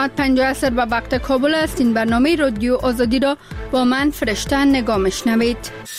ساعت 5 به وقت کابل است. این برنامه رادیو آزادی را با من فرشته نگاه میشنوید.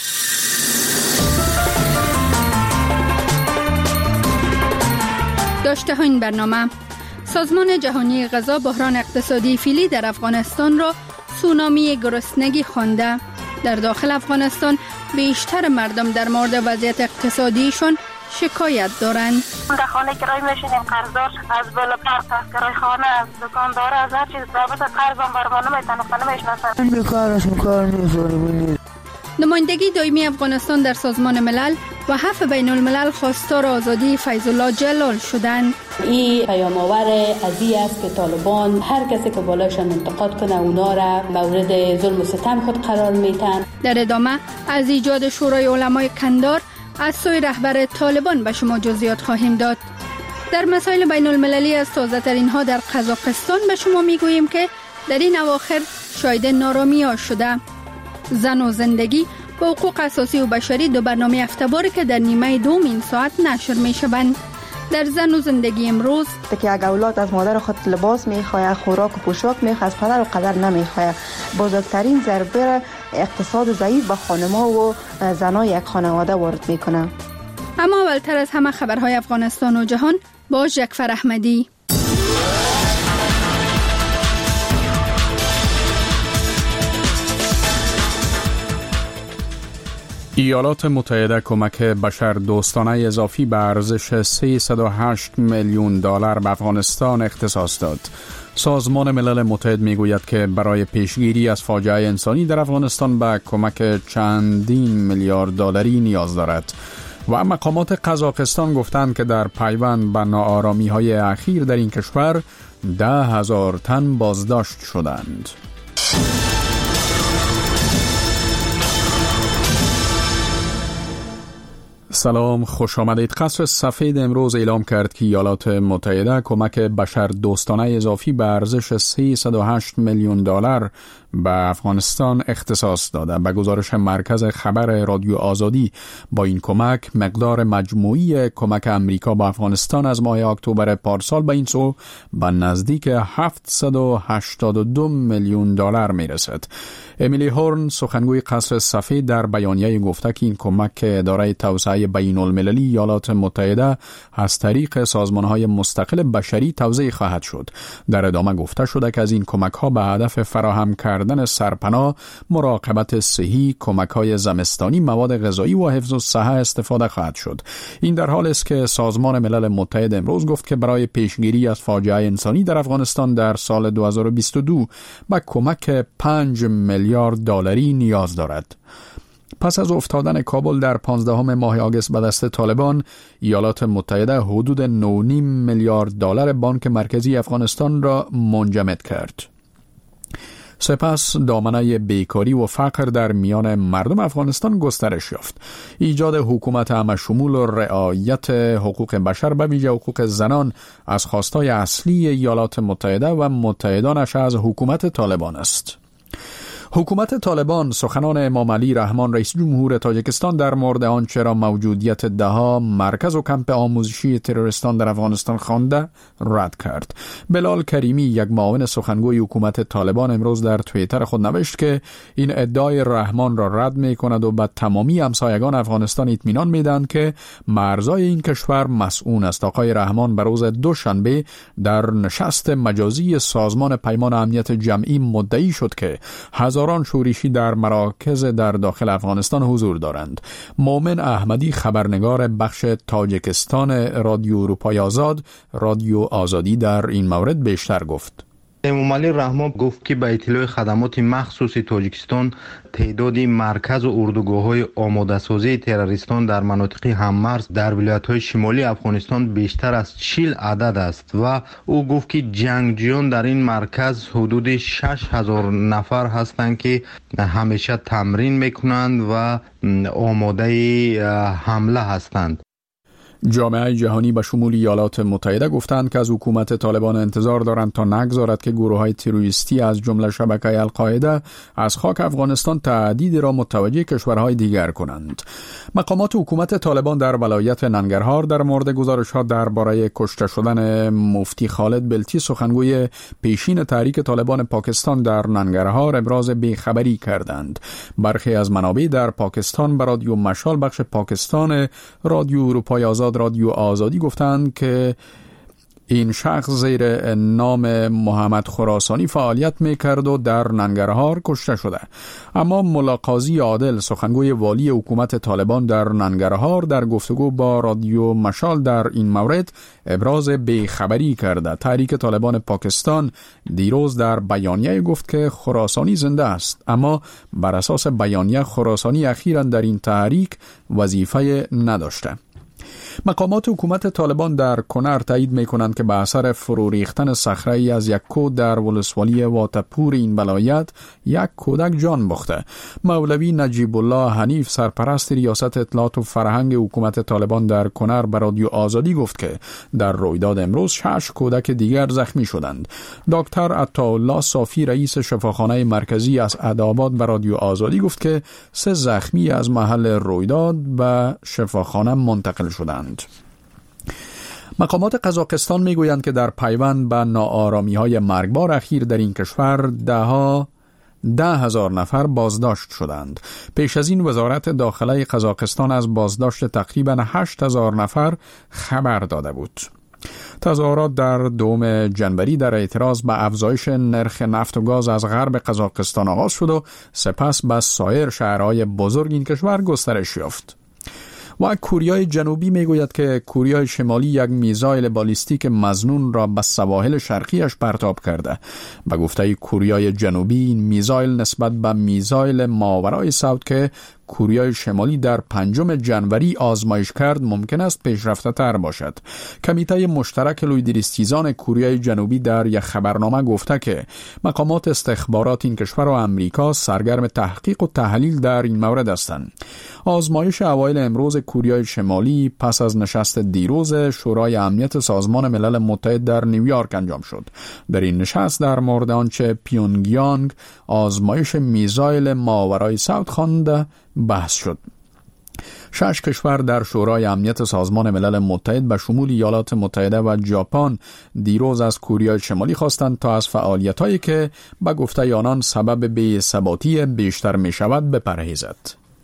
داشته ها این برنامه: سازمان جهانی غذا بحران اقتصادی فعلی در افغانستان را سونامی گرسنگی خوانده. در داخل افغانستان بیشتر مردم در مورد وضعیت اقتصادیشون شکایت دارند. در خانه کرای میشینیم، قرضدار از بالا پرت است، کرای خانه از دکاندار از هر چیز ضابط قرضم برمانه میتنه نمیشناسن. بیکارش کار نیست. نمایندگی دائمی افغانستان در سازمان ملل و حف بین الملل خواستار آزادی فیض الله جلال شدند. این پیام آور قضیه است که طالبان هر کسی که بالایشان انتقاد کنه اونا را مورد ظلم و ستم خود قرار میتن. در ادامه از ایجاد شورای علمای کندار از سوی رهبر طالبان به شما جزئیات خواهیم داد. در مسائل بین المللی از تازه ترین ها در قزاقستان به شما میگوییم که در این اواخر شاهد نارامی ها شده. زن و زندگی و حقوق اساسی و بشری دو برنامه هفته‌وار که در نیمه دوم این ساعت نشر میشوند. در زن و زندگی امروز که اگر اولاد از مادر خود لباس میخواه، خوراک و پوشاک میخواه، از پدر و قدر نمیخواه، بزرگترین ضربه اقتصاد ضعیف به خانم‌ها و زنای یک خانواده وارد میکنه. اما اولتر از همه خبرهای افغانستان و جهان با جعفر احمدی. ایالات متحده کمک بشردوستانه اضافی به ارزش 308 میلیون دلار به افغانستان اختصاص داد. سازمان ملل متحد میگوید که برای پیشگیری از فاجعه انسانی در افغانستان به کمک چندین میلیارد دلاری نیاز دارد. و مقامات قزاقستان گفتند که در پیوند به ناآرامی‌های اخیر در این کشور 10,000 تن بازداشت شدند. سلام، خوش آمدید. قصر سفید امروز اعلام کرد که ایالات متحده کمک بشردوستانه اضافی به ارزش 308 میلیون دلار به افغانستان اختصاص داده. به گزارش مرکز خبر رادیو آزادی، با این کمک مقدار مجموعی کمک امریکا به افغانستان از ماه اکتبر پارسال به این سو به نزدیک 782 میلیون دلار میرسد. امیلی هورن، سخنگوی قصر سفید، در بیانیه گفته که این کمک که اداره توسعه بین المللی ایالات متحده از طریق سازمان‌های مستقل بشری توزیع خواهد شد. در ادامه گفته شده که از این کمک‌ها به هدف فراهم کردن سرپناه، مراقبت صحی، کمک‌های زمستانی، مواد غذایی و حفظ الصحه استفاده خواهد شد. این در حالی است که سازمان ملل متحد امروز گفت که برای پیشگیری از فاجعه انسانی در افغانستان در سال 2022 به کمک 5 میلیارد دلاری نیاز دارد. پس از افتادن کابل در 15 ماه آگوست به دست طالبان، ایالات متحده حدود 9.5 میلیارد دلار بانک مرکزی افغانستان را منجمد کرد. سپس دامنه بیکاری و فقر در میان مردم افغانستان گسترش یافت. ایجاد حکومت همه‌شمول و رعایت حقوق بشر به ویژه حقوق زنان از خواستای اصلی ایالات متحده و متحدانش از حکومت طالبان است. حکومت طالبان سخنان امام علی رحمان رئیس جمهور تاجیکستان در مورد آنچه را موجودیت دهها مرکز و کمپ آموزشی تروریستان در افغانستان خوانده رد کرد. بلال کریمی، یک معاون سخنگوی حکومت طالبان، امروز در توییتر خود نوشت که این ادعای رحمان را رد می کند و به تمامی همسایگان افغانستان اطمینان میدهند که مرزهای این کشور مسئول است. آقای رحمان به روز دوشنبه در نشست مجازی سازمان پیمان امنیت جمعی مدعی شد که هزاران شورشی در مراکز در داخل افغانستان حضور دارند. مومن احمدی، خبرنگار بخش تاجیکستان رادیو اروپای آزاد، رادیو آزادی، در این مورد بیشتر گفت. امام علی رحمان گفت که به اطلاع خدمات مخصوص تاجیکستان تعداد مرکز و اردوگاه‌های آماده‌سازی تروریستان در مناطق هممرز در ولایت‌های شمالی افغانستان بیشتر از 40 عدد است و او گفت که جنگجویان در این مرکز حدود 6,000 نفر هستند که همیشه تمرین می‌کنند و آماده حمله هستند. جامعه جهانی به شمول ایالات متحده گفتند که از حکومت طالبان انتظار دارند تا نگذارد که گروه‌های تروریستی از جمله شبکه القاعده از خاک افغانستان تهدید را متوجه کشورهای دیگر کنند. مقامات حکومت طالبان در ولایت ننگرهار در مورد گزارش‌ها درباره کشته شدن مفتی خالد بلتی سخنگوی پیشین تحریک طالبان پاکستان در ننگرهار ابراز بیخبری کردند. برخی از منابع در پاکستان به رادیو مشال بخش پاکستان رادیو اروپای آزاد رادیو آزادی گفتند که این شخص زیر نام محمد خراسانی فعالیت میکرد و در ننگرهار کشته شده. اما ملا قاضی عادل سخنگوی والی حکومت طالبان در ننگرهار در گفتگو با رادیو مشال در این مورد ابراز بیخبری کرده. تحریک طالبان پاکستان دیروز در بیانیه گفت که خراسانی زنده است، اما بر اساس بیانیه خراسانی اخیراً در این تحریک وظیفه نداشته. مقامات حکومت طالبان در کنر تایید می‌کنند که به اثر فرو ریختن صخره‌ای از یک کود در ولسوالی واتپور این ولایت یک کودک جان باخته. مولوی نجیب الله حنیف سرپرست ریاست اطلاعات و فرهنگ حکومت طالبان در کنر به رادیو آزادی گفت که در رویداد امروز 6 کودک دیگر زخمی شدند. دکتر عطاالله صافی رئیس شفاخانه مرکزی از اسعدآباد به رادیو آزادی گفت که 3 زخمی از محل رویداد به شفاخانه منتقل شدند. مقامات قزاقستان میگویند که در پیوند به ناآرامی‌های مرگبار اخیر در این کشور 10,000 نفر بازداشت شدند. پیش از این وزارت داخله قزاقستان از بازداشت تقریباً 8,000 نفر خبر داده بود. تظاهرات در 2 جنوری در اعتراض به افزایش نرخ نفت و گاز از غرب قزاقستان آغاز شد و سپس به سایر شهرهای بزرگ این کشور گسترش یافت. و کوریای جنوبی میگوید که کوریای شمالی یک میزایل بالیستیک مظنون را به سواحل شرقیش پرتاب کرده. به گفته کوریای جنوبی این میزایل نسبت به میزایل ماورای سوت که کوریای شمالی در 5 جنوری آزمایش کرد ممکن است پیشرفته تر باشد. کمیته مشترک لویدریستیزان کوریای جنوبی در یک خبرنامه گفته که مقامات استخبارات این کشور و آمریکا سرگرم تحقیق و تحلیل در این مورد هستند. آزمایش اوایل امروز کوریای شمالی پس از نشست دیروز شورای امنیت سازمان ملل متحد در نیویورک انجام شد. در این نشست در مورد آنچه پیونگیانگ آزمایش میزایل ماورای سوت خوانده بحث شد. 6 کشور در شورای امنیت سازمان ملل متحد به شمول ایالات متحده و ژاپن دیروز از کوریای شمالی خواستند تا از فعالیت‌هایی که به گفته آنان سبب بی‌ثباتی بیشتر می‌شود بپرهیزد.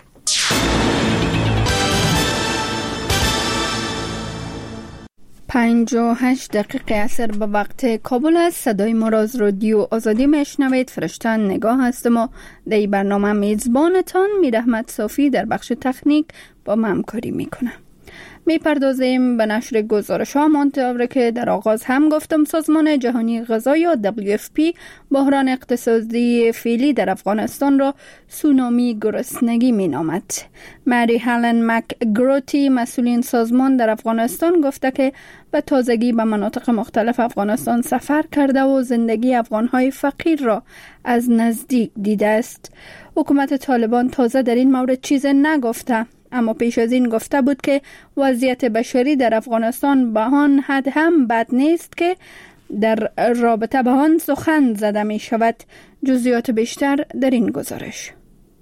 58 دقیقه عصر به وقت کابل است. صدای ما را از رادیو آزادی میشنوید. فرشتن نگاه هستم و در این برنامه میزبانتان میرحمت صافی در بخش تکنیک با من همکاری میکنه. میپردازیم به نشر گزارش ها مانتاوره که در آغاز هم گفتم سازمان جهانی غذا یا WFP بحران اقتصادی فعلی در افغانستان را سونامی گرسنگی مینامد. مری هلن مکگروتی مسئولین سازمان در افغانستان گفته که به تازگی به مناطق مختلف افغانستان سفر کرده و زندگی افغانهای فقیر را از نزدیک دیده است. حکومت طالبان تازه در این مورد چیز نگفته، اما پیش از این گفته بود که وضعیت بشری در افغانستان به آن حد هم بد نیست که در رابطه به آن سخن زده می شود. جزئیات بیشتر در این گزارش.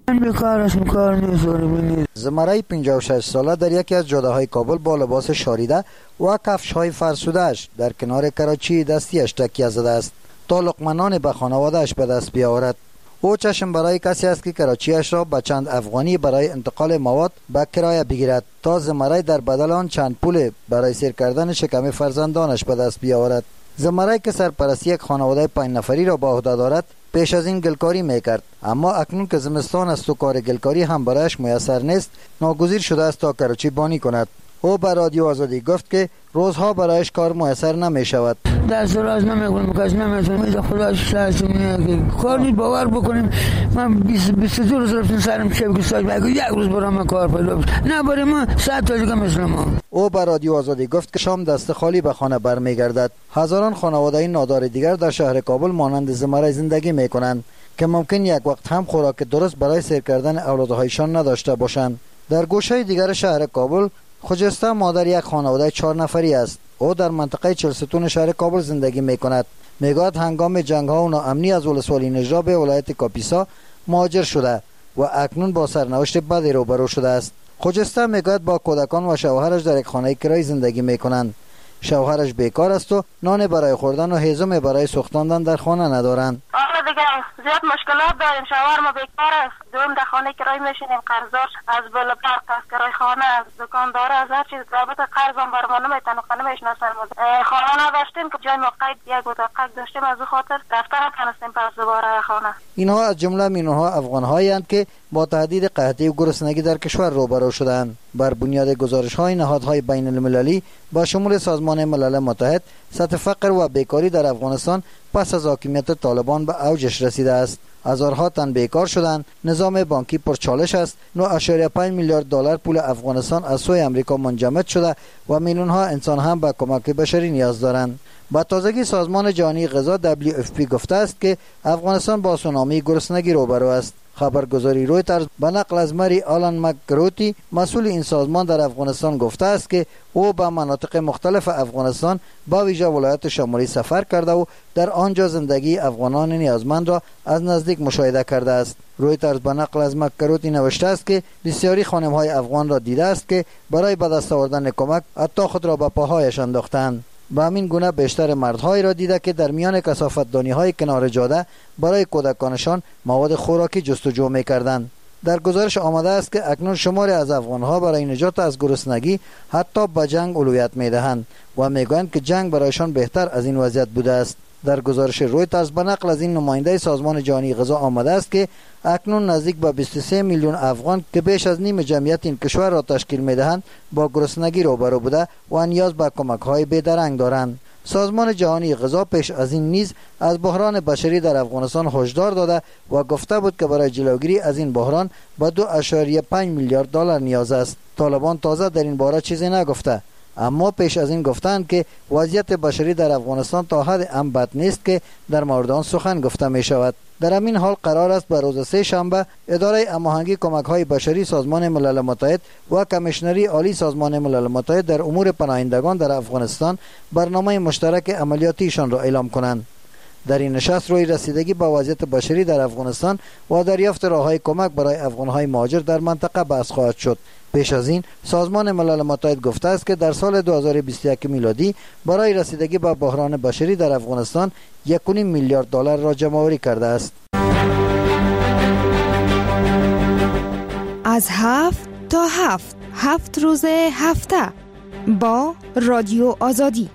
زمره 56 ساله در یکی از جاده‌های کابل با لباس شاریده و کفش‌های فرسوده‌اش در کنار کراچی دستیش تکیه زده است تا لقمه به خانواده‌اش به دست بیاورد. او چشم برای کسی است که کراچیش را به چند افغانی برای انتقال مواد به کرایه بگیرد تا زمره در بدل آن چند پول برای سیر کردن شکم فرزندانش به دست بیاورد. زمره که سرپرستی یک خانواده 5 نفری را به عهده دارد پیش از این گلکاری میکرد، اما اکنون که زمستان است و کار گلکاری هم برایش میسر نیست، ناگزیر شده است تا کراچی بانی کند. او به رادیو آزادی گفت که روزها برایش کار میسر نمی شود. دست راز نمیکنم، کس نمیتونم، خداش شهست کار باور بکنیم. من 22 روز رفتم سرم شب گستاش بگو یک روز برام کار پیدا بشه، نه برای ما 100 تا دیگه مثل ما. او به رادیو آزادی گفت که شام دست خالی به خانه برمیگردد. هزاران خانواده نادار دیگر در شهر کابل مانند زمره زندگی میکنند که ممکن یک وقت هم خوراک درست برای سیر کردن اولادهایشان نداشته باشند. در گوشه دیگر شهر کابل خجسته مادر یک خانواده 4 نفری است. او در منطقه چلستون شهر کابل زندگی می کند. میگوید هنگام جنگ ها و ناامنی از ولسوالی نجراب به ولایت کاپیسا مهاجر شده و اکنون با سرنوشت بدی روبرو شده است. خجسته میگوید با کودکان و شوهرش در یک خانه کرایه زندگی می کنند. شوهرش بیکار است و نان برای خوردن و هیزم برای سوختاندن در خانه ندارند. دیگه زیاد مشکلات داریم. شوهر ما بیکار است. دوم در خانه کرایه میشینیم. قرضدار از بالا برق از کرایه خانه از دکاندار از هر چیز رابط قرض هم بر ما نمیتن و نمیشناسن. خانه نداشتیم که جای ما قید یک اتاق داشتیم، از خاطر رفتن نتونستیم پس دوباره خانه. اینها از جمله میلیون‌ها افغان‌هایی اند که با تهدید قحطی و گرسنگی در کشور روبرو شدند. بر بنیاد گزارش‌های نهادهای بین‌المللی با شمول سازمان ملل متحد، سطح فقر و بیکاری در افغانستان پس از حاکمیت طالبان به اوجش رسیده است. هزارها تن بیکار شدند. نظام بانکی پرچالش است. 9.5 میلیارد دلار پول افغانستان از سوی امریکا منجمد شده و میلیون‌ها انسان هم به کمک بشری نیاز دارند. با تازگی سازمان جهانی غذا WFP گفته است که افغانستان با سونامی گرسنگی روبرو است. خبرگزاری رویترز به نقل از مری آلان مکگروتی مسئول این سازمان در افغانستان گفته است که او به مناطق مختلف افغانستان با ویژه ولایت شمالی سفر کرده و در آنجا زندگی افغانان نیازمند را از نزدیک مشاهده کرده است. رویترز به نقل از مکگروتی نوشته است که بسیاری خانم‌های افغان را دیده است که برای به دست آوردن کمک حتی خود را به پاهایش انداختند. به همین گونه بیشتر مردهایی را دیده که در میان کثافت‌دانی‌های کنار جاده برای کودکانشان مواد خوراکی جستجو می‌کردند. در گزارش آمده است که اکنون شماری از افغان‌ها برای نجات از گرسنگی حتی به جنگ اولویت می‌دهند و می‌گویند که جنگ برایشان بهتر از این وضعیت بوده است. در گزارش رویترز به نقل از این نماینده سازمان جهانی غذا آمده است که اکنون نزدیک به 23 میلیون افغان که بیش از نیم جمعیت این کشور را تشکیل می‌دهند با گرسنگی روبرو بوده و نیاز به کمک‌های بی‌درنگ دارند. سازمان جهانی غذا پیش از این نیز از بحران بشری در افغانستان هشدار داده و گفته بود که برای جلوگیری از این بحران به 2.5 میلیارد دلار نیاز است. طالبان تازه در این باره چیزی نگفته، اما پیش از این گفتند که وضعیت بشری در افغانستان تا حد ام بد نیست که در مورد آن سخن گفته می شود. در همین حال قرار است به روز 3 شنبه اداره هماهنگی کمک‌های بشری سازمان ملل متحد و کمیشنری عالی سازمان ملل متحد در امور پناهندگان در افغانستان برنامه مشترک عملیاتیشان را اعلام کنند. در این نشست روی رسیدگی به وضعیت بشری در افغانستان و دریافت راه‌های کمک برای افغان‌های مهاجر در منطقه بحث خواهد شد. پیش از این سازمان ملل متحد گفته است که در سال 2021 میلادی برای رسیدگی به بحران بشری در افغانستان 1.5 میلیارد دلار را جمع‌آوری کرده است. از 7 تا 7 روز هفته با رادیو آزادی.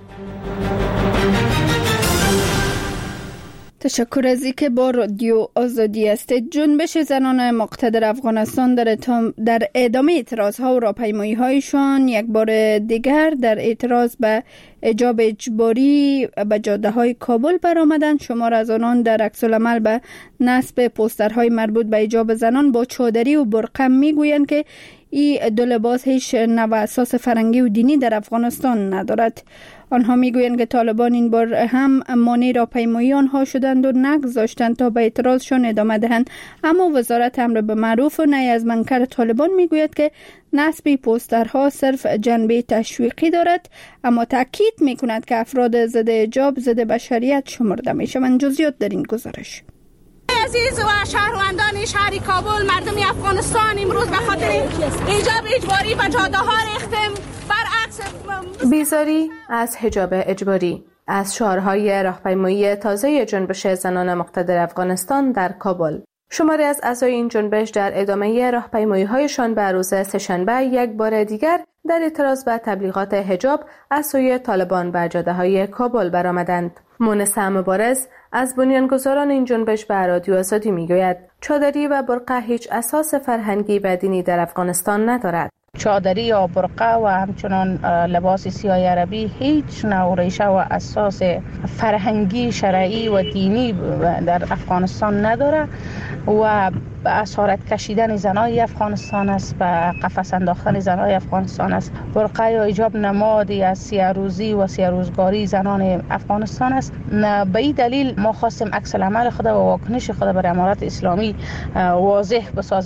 تشکر از اینکه با رادیو آزادی هستید. جنبش زنان مقتدر افغانستان در ادامه اعتراضها و راهپیمایی هایشان یک بار دیگر در اعتراض به حجاب اجباری به جاده های کابل برآمدند. شمار از آنان در عکس العمل به نصب پوسترهای مربوط به حجاب زنان با چادری و برقع میگویند که این دو لباس هیچ نوع اساس فرهنگی و دینی در افغانستان ندارد. آنها میگویند که طالبان این بار هم مانع راهپیمایی آنها شدند و نگذاشتند تا به اعتراضشان ادامه دهند. اما وزارت امر بالمعروف و نهی از منکر طالبان میگوید که نصب پوسترها صرف جنبه تشویقی دارد، اما تاکید میکند که افراد ضد حجاب ضد بشریت شمرده میشوند. جزئیات در این گزارش. عزیز و شهروندان شهر کابل، مردم افغانستان امروز به خاطر حجاب اجباری و جاده ها ریختیم. برعکس بیزاری از حجاب اجباری از شعارهای راهپیمایی تازه جنبش زنان مقتدر افغانستان در کابل. شماری از اعضای این جنبش در ادامه راهپیمایی‌هایشان به روز سه‌شنبه یک بار دیگر در اعتراض به تبلیغات حجاب از سوی طالبان بر جاده‌های کابل برآمدند. مونس مبارز از بنیانگذاران این جنبش به رادیو آزادی میگوید چادری و برقع هیچ اساس فرهنگی و دینی در افغانستان ندارد. چادری یا برقع و همچنان لباس سیاه عربی هیچ نوع ریشه و اساس فرهنگی، شرعی و دینی در افغانستان نداره و به اسارت کشیدن زنای افغانستان است، به قفس انداختن زنای افغانستان است. برقع یا حجاب نمادی از سیاروزی و سیاروزگاری زنان افغانستان است. به این دلیل ما خواستیم عکس العمل خود و واکنش خود بر امارت اسلامی واضح بسازیم.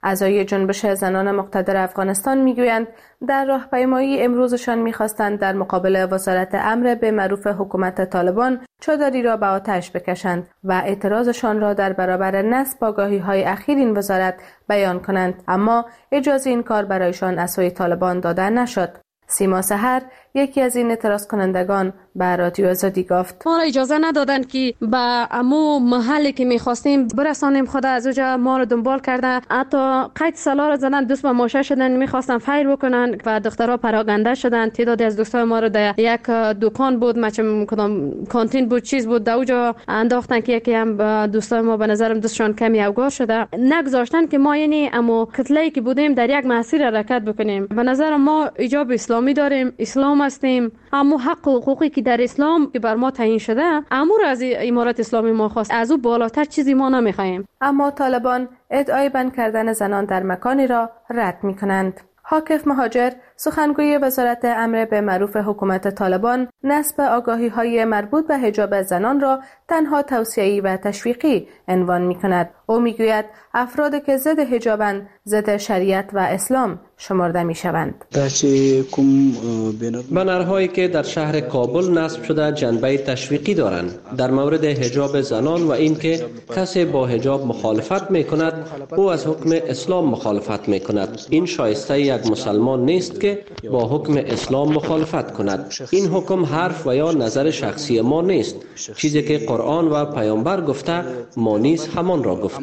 اعضای جنبش زنان مقتدر افغانستان میگویند در راهپیمایی امروزشان میخواستند در مقابل وزارت امر به معروف حکومت طالبان چادری را به آتش بکشند و اعتراضشان را در برابر نصب آگاهی‌های اخیر این وزارت بیان کنند، اما اجازه این کار برایشان از سوی طالبان داده نشد. سیما سحر، یکی از این اعتراض کنندگان، به رادیو آزادی گفت ما را اجازه ندادند که به امو محلی که میخواستیم برسانیم خود از اونجا ما را دنبال کرده، حتی قید سلا را زدن، دوست با ماشه شدن، میخواستن فیر بکنن و دخترها پراگنده شدن. تعدادی از دوستای ما را در یک دکان بود، مچم کدام کانتین بود، چیز بود، در اونجا انداختن که یکی هم دوستای ما به نظرم دوستشان کمی اوگار شده، نگذاشتن که ما یعنی امو کتله‌ای که بودیم در یک مسیر حرکت بکنیم. به نظر ما ایجاب اسلامی داریم، اسلام هستیم، اما حق و حقوقی که در اسلام که بر ما تعیین شده امور از امارت اسلامی ما خواست، از او بالاتر چیزی ما نمیخوایم. اما طالبان ادعای بند کردن زنان در مکانی را رد میکنند. حاکف مهاجر، سخنگوی وزارت امر به معروف حکومت طالبان، نصب آگاهی‌های مربوط به حجاب زنان را تنها توصیه‌ای و تشویقی عنوان می‌کند. او می‌گوید افراد که ضد حجابند ضد شریعت و اسلام شمرده می‌شوند. بنرهایی که در شهر کابل نصب شده جنبه تشویقی دارند در مورد حجاب زنان و اینکه کسی با حجاب مخالفت می‌کند او از حکم اسلام مخالفت می‌کند. این شایسته یک مسلمان نیست که با حکم اسلام مخالفت کند. این حکم حرف و یا نظر شخصی ما نیست. چیزی که قرآن و پیامبر گفته ما نیز همان را گفتیم.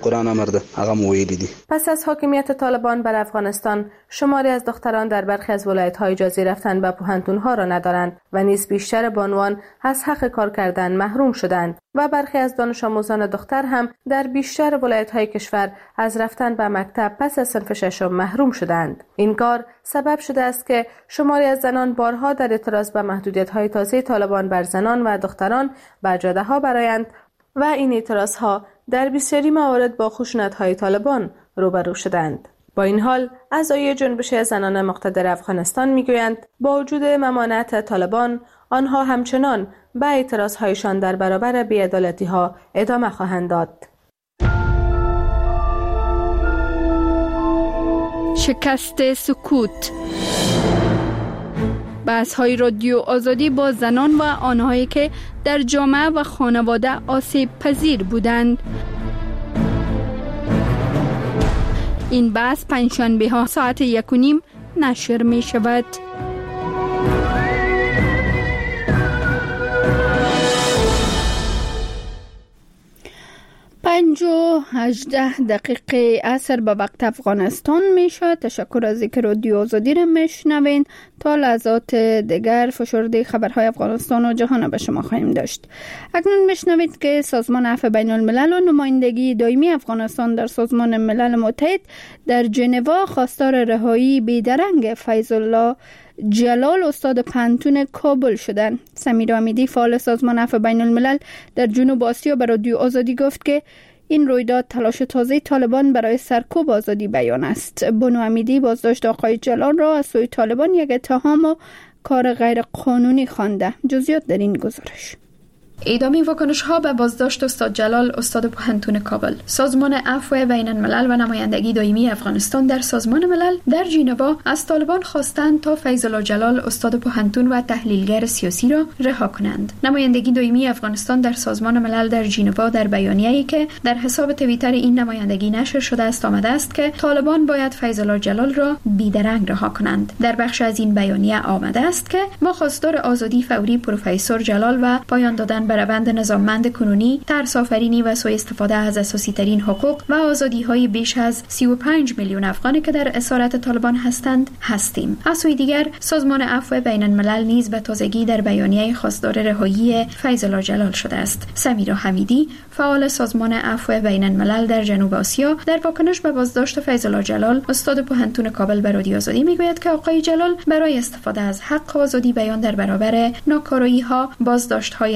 پس از حاکمیت طالبان بر افغانستان، شماری از دختران در برخی از ولایت‌ها اجازه رفتن به پوهنتون‌ها را ندارند و نیز بیشتر بانوان از حق کار کردن محروم شدند و برخی از دانش آموزان دختر هم در بیشتر ولایت‌های کشور از رفتن به مکتب پس از صنف ششم محروم شدند. این کار سبب شده است که شماری از زنان بارها در اعتراض به محدودیت‌های تازه طالبان بر زنان و دختران به جاده‌ها برآیند و این اعتراض‌ها در بسیاری موارد با خشونت‌های طالبان روبرو شدند. با این حال اعضای جنبش زنان مقتدر افغانستان میگویند با وجود ممانعت طالبان آنها همچنان به اعتراض‌هایشان در برابر بی‌عدالتی‌ها ادامه خواهند داد. شکست سکوت. بحث‌های رادیو آزادی با زنان و آنهایی که در جامعه و خانواده آسیب پذیر بودند. این بحث پنجشنبه ها ساعت 1:30 نشر می شود. 5:18 عصر به وقت افغانستان می شود. تشکر از اینکه رادیو آزادی را میشنوین. تا لحظات دیگر فشرده خبرهای افغانستان و جهان به شما خواهیم داشت. اکنون میشنوید که سازمان عفو بین الملل و نمایندگی دائمی افغانستان در سازمان ملل متحد در ژنوا خواستار رهایی بیدرنگ فیض الله جلال استاد پنتون کابل شدند. سمیرا امیدی فعال سازمان عفو بین الملل در جنوب آسیا به رادیو آزادی گفت که این رویداد تلاش تازه طالبان برای سرکوب آزادی بیان است. بانو امیدی بازداشت آقای جلال را از سوی طالبان یک اتهام و کار غیر قانونی خوانده. جزئیات در این گزارش. ادامه واکنش‌ها به بازداشت استاد جلال استاد پوهنتون کابل. سازمان عفو بین الملل و نمایندگی دائمی افغانستان در سازمان ملل در ژنوا از طالبان خواستند تا فیض الله جلال استاد پوهنتون و تحلیلگر سیاسی را رها کنند. نمایندگی دائمی افغانستان در سازمان ملل در ژنوا در بیانیه‌ای که در حساب توییتر این نمایندگی نشر شده است آمده است که طالبان باید فیض الله جلال را بیدرنگ رها کنند. در بخش از این بیانیه آمده است که ما خواستار آزادی فوری پروفسور جلال و پایان دادن بر روند نظاممند کنونی، ترس‌آفرینی و سوء استفاده از اساسی ترین حقوق و آزادی‌های بیش از 35 میلیون افغانی که در اسارت طالبان هستند هستیم. از سوی دیگر سازمان عفو بین الملل نیز به تازگی در بیانیه خواستار رهایی فیض الله جلال شده است. سمیرا حمیدی فعال سازمان عفو بین الملل در جنوب آسیا در واکنش به بازداشت فیض الله جلال استاد پوهنتون کابل به رادیو آزادی میگوید که آقای جلال برای استفاده از حق آزادی بیان در برابر ناکارایی‌ها، بازداشت‌های غیر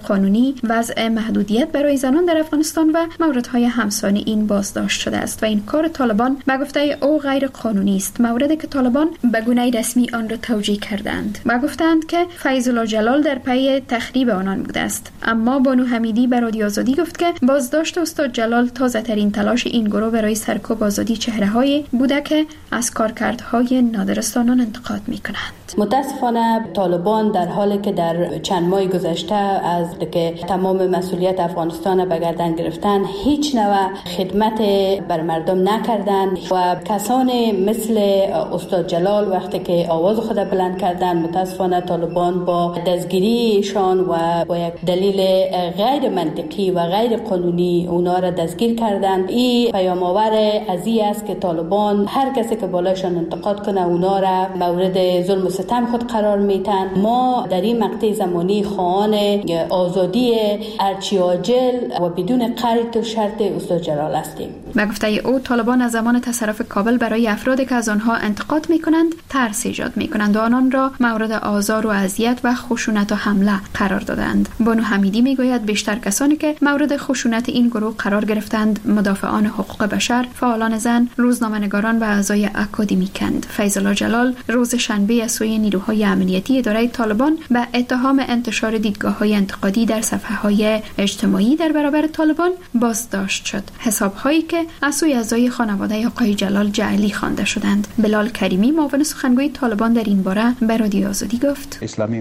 قانونی، وضع محدودیت برای زنان در افغانستان و موردهای همسانی این بازداشت شده است و این کار طالبان به گفته او غیر قانونی است، موردی که طالبان به گونه رسمی آن را توجیه کردند و گفتند که فیض الله جلال در پی تخریب آنان بوده است. اما بانو حمیدی به رادیو آزادی گفت که بازداشت استاد جلال تازه ترین تلاش این گروه برای سرکوب آزادی چهره‌هایی بوده که از کارکردهای نادرستانان انتقاد می‌کنند. متاسفانه طالبان در حالی که در چند ماه گذشته از که تمام مسئولیت افغانستان به گردن گرفتن هیچ نوع خدمت بر مردم نکردند و کسانی مثل استاد جلال وقتی که آواز خود بلند کردند، متاسفانه طالبان با دستگیریشان و با یک دلیل غیر منطقی و غیر قانونی اونا را دستگیر کردند. این پیام‌آور از این است که طالبان هر کسی که بالایشان انتقاد کنه اونا را مورد ظلم و ستم خود قرار میتن. ما در این مقطع زمانی خواهان آزادی ارچی عاجل و بدون قید و شرط استاد جلال هستیم. به گفته او طالبان از زمان تصرف کابل برای افرادی که از آنها انتقاد میکنند ترس ایجاد میکنند و آنان را مورد آزار و اذیت و خشونت و حمله قرار دادند. بانو حمیدی میگوید بیشتر کسانی که مورد خشونت این گروه قرار گرفتند مدافعان حقوق بشر، فعالان زن، روزنامه‌نگاران و اعضای اکادمیکند. فیض الله جلال روز شنبه از سوی نیروهای امنیتی اداره طالبان به اتهام انتشار دیدگاه‌های انتقادی در صفحه‌های اجتماعی در برابر طالبان بازداشت شد. حساب‌هایی که از سوی اعضای خانواده آقای جلال جعلی خوانده شدند. بلال کریمی معاون سخنگوی طالبان در این باره به رادیو آزادی گفت: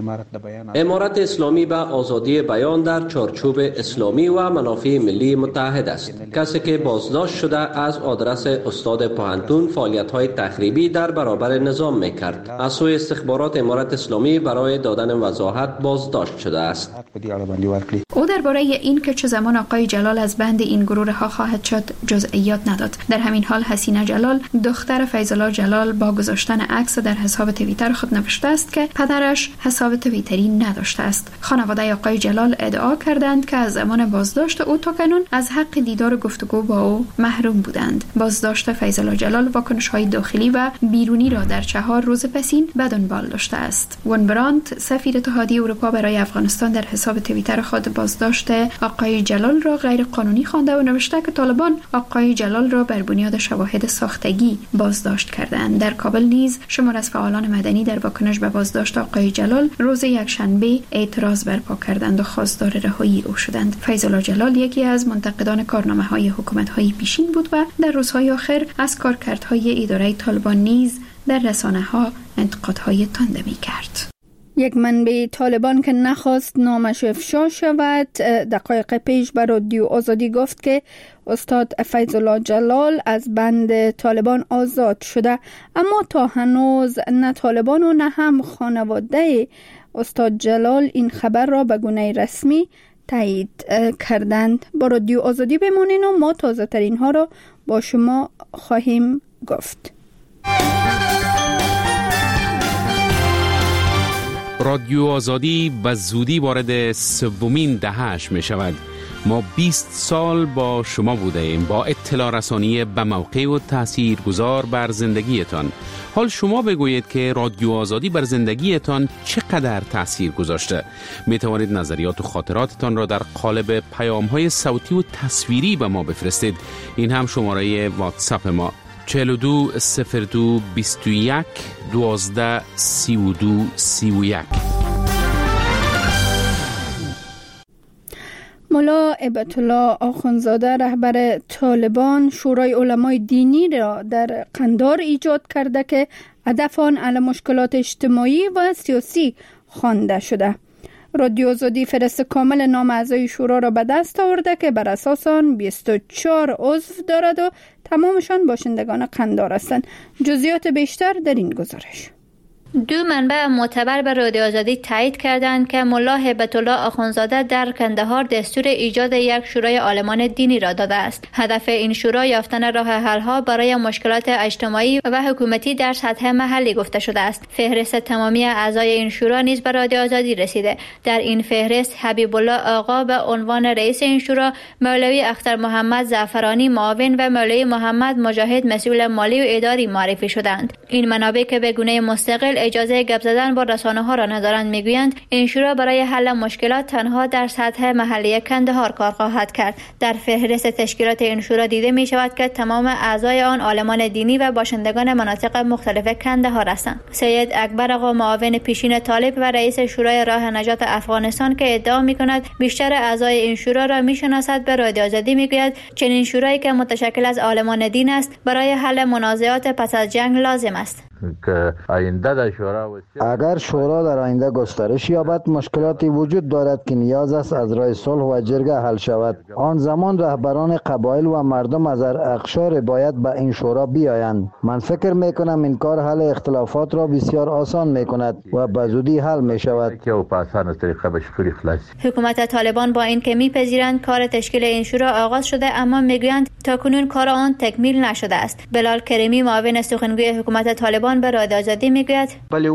امارت اسلامی به آزادی بیان در چارچوب اسلامی و منافع ملی متحد است. کسی که بازداشت شده از آدرس استاد پوهنتون فعالیت‌های تخریبی در برابر نظام می‌کرد. از سوی استخبارات امارت اسلامی برای دادن وضاحت بازداشت شده است. او درباره این که چه زمان آقای جلال از بند این گروه رها خواهد شد جزئیات نداد. در همین حال حسینه جلال دختر فیض الله جلال با گذاشتن عکس در حساب توییتر خود نوشته است که پدرش حساب توییتری نداشته است. خانواده آقای جلال ادعا کردند که از زمان بازداشت او تا کنون از حق دیدار و گفتگو با او محروم بودند. بازداشت فیض الله جلال واکنش‌های داخلی و بیرونی را در 4 روز پسین به دنبال داشته است. وون برانت سفیر اتحادیه اروپا برای افغانستان در حساب توییتر خود بازداشت آقای جلال را غیر قانونی خوانده و نوشته که طالبان آقای جلال را بر بنیاد شواهد ساختگی بازداشت کردند. در کابل نیز شمار از فعالان مدنی در واکنش به بازداشت آقای جلال روز یکشنبه اعتراض برپا کردند و خواستار رهایی او شدند. فیض الله جلال یکی از منتقدان کارنامه‌های حکومت‌های پیشین بود و در روزهای آخر از کارکردهای اداره طالبان نیز در رسانه‌ها انتقادهای تند می‌کرد. یک منبع طالبان که نخواست نامش افشا شود دقایق پیش به رادیو آزادی گفت که استاد فیض الله جلال از بند طالبان آزاد شده، اما تا هنوز نه طالبان و نه هم خانواده استاد جلال این خبر را به گونه رسمی تایید کردند. با رادیو آزادی بمانین و ما تازه ترین ها را با شما خواهیم گفت. رادیو آزادی به زودی وارد 3مین دهه‌اش می شود. ما 20 سال با شما بوده ایم، با اطلاع رسانی به موقع و تأثیر گذار بر زندگیتان. حال شما بگویید که رادیو آزادی بر زندگیتان چقدر تأثیر گذاشته. می توانید نظریات و خاطراتتان را در قالب پیام‌های صوتی و تصویری به ما بفرستید. این هم شماره واتساپ ما 42 02 21 12 32 31. مولا هیبت‌الله آخوندزاده رهبر طالبان شورای علمای دینی را در قندار ایجاد کرده که هدف آن حل مشکلات اجتماعی و سیاسی خوانده شده. رادیو آزادی فهرست کامل نام اعضای شورا را به دست آورده که بر اساس آن 24 عضو دارد و تمامشان باشندگان قندار هستند. جزئیات بیشتر در این گزارش. دو منبع معتبر به رادیو آزادی تایید کردند که ملا هیبت‌الله آخوندزاده در کندهار دستور ایجاد یک شورای عالمان دینی را داده است. هدف این شورا یافتن راه حل‌ها برای مشکلات اجتماعی و حکومتی در سطح محلی گفته شده است. فهرست تمامی اعضای این شورا نیز به رادیو آزادی رسیده. در این فهرست حبیب الله آقا به عنوان رئیس این شورا، مولوی اختر محمد زعفرانی معاون و مولوی محمد مجاهد مسئول مالی و اداری معرفی شدند. این منابع که به گونه مستقل اجازه گپ زدن با رسانه‌ها را ندارند میگویند این شورا برای حل مشکلات تنها در سطح محلی کندهار کار خواهد کرد. در فهرست تشکیلات این شورا دیده می شود که تمام اعضای آن عالمان دینی و باشندگان مناطق مختلف کندهار هستند. سید اکبر آقا معاون پیشین طالب و رئیس شورای راه نجات افغانستان که ادعا می کند بیشتر اعضای این شورا را می شناسد به رادیو آزادی می گوید چنین شورایی که متشکل از عالمان دین است برای حل منازعات پس از جنگ لازم است. اگر شورا در آینده گسترش یابد مشکلاتی وجود دارد که نیاز است از راه صلح و جرگه حل شود. آن زمان رهبران قبایل و مردم از هر اقشار باید به این شورا بیایند. من فکر می کنم این کار حل اختلافات را بسیار آسان می کند و به زودی حل می شود. حکومت طالبان با اینکه میپذیرند کار تشکیل این شورا آغاز شده اما میگویند تاکنون کار آن تکمیل نشده است. بلال کریمی معاون سخنگوی حکومت طالبان به رادیو آزادی میگوید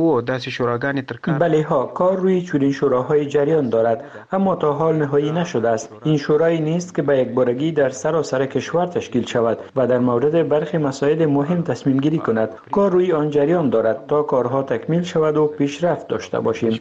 بله ها کار روی چنین شوراهای جریان دارد اما تا حال نهایی نشده است. این شورایی نیست که به یک بارگی در سراسر کشور تشکیل شود و در مورد برخی مسائل مهم تصمیم گیری کند. کار روی آن جریان دارد تا کارها تکمیل شود و پیشرفت داشته باشیم.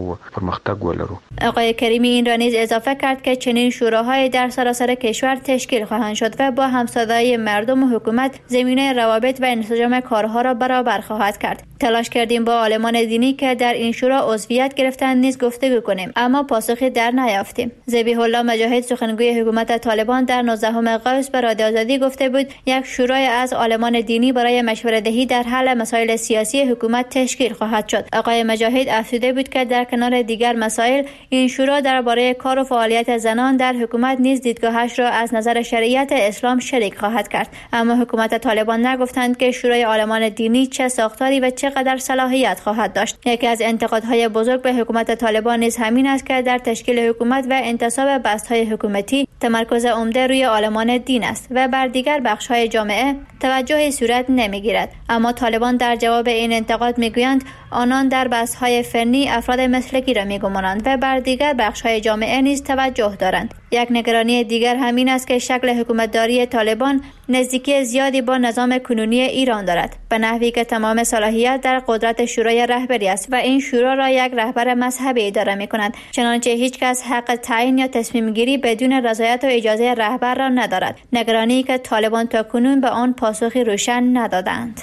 آقای کریمی این را نیز اضافه کرد که چنین شوراهای در سراسر کشور تشکیل خواهند شد و با همصدایی مردم و حکومت زمینه روابط و انسجام کارها را برابر خواهد کرد. تلاش کردیم با عالمان دینی که در این شورا عضویت گرفتند نیز گفتگو کنیم اما پاسخی در نیافتیم. ذبیح الله مجاهد سخنگوی حکومت طالبان در 19 قوس به رادیو آزادی گفته بود یک شورای از عالمان دینی برای مشوره‌دهی در حل مسائل سیاسی حکومت تشکیل خواهد شد. آقای مجاهد افزوده بود که در کنار دیگر مسائل این شورا درباره کار و فعالیت زنان در حکومت نیز دیدگاهش را از نظر شریعت اسلام شریک خواهد کرد. اما حکومت طالبان نگفتند که شورای عالمان دینی چه ساختاری و چقدر صلاحیت خواهد داشت. یکی از انتقادهای بزرگ به حکومت طالبان نیز همین است که در تشکیل حکومت و انتصاب بست‌های حکومتی تمرکز عمده روی عالمان دین است و بر دیگر بخش‌های جامعه توجهی صورت نمی‌گیرد. اما طالبان در جواب این انتقاد می‌گویند آنان در بحث‌های فنی افراد مسلکی را می‌گمانند و بر دیگر بخش‌های جامعه نیز توجه دارند. یک نگرانی دیگر همین است که شکل حکومتداری طالبان نزدیکی زیادی با نظام کنونی ایران دارد به نحوی که تمام صلاحیت در قدرت شورای رهبری است و این شورا را یک رهبر مذهبی اداره می‌کند، چنانچه هیچ کس حق تعیین یا تصمیم گیری بدون رضایت و اجازه رهبر را ندارد. نگرانی که طالبان تاکنون به آن پاسخی روشن ندادند.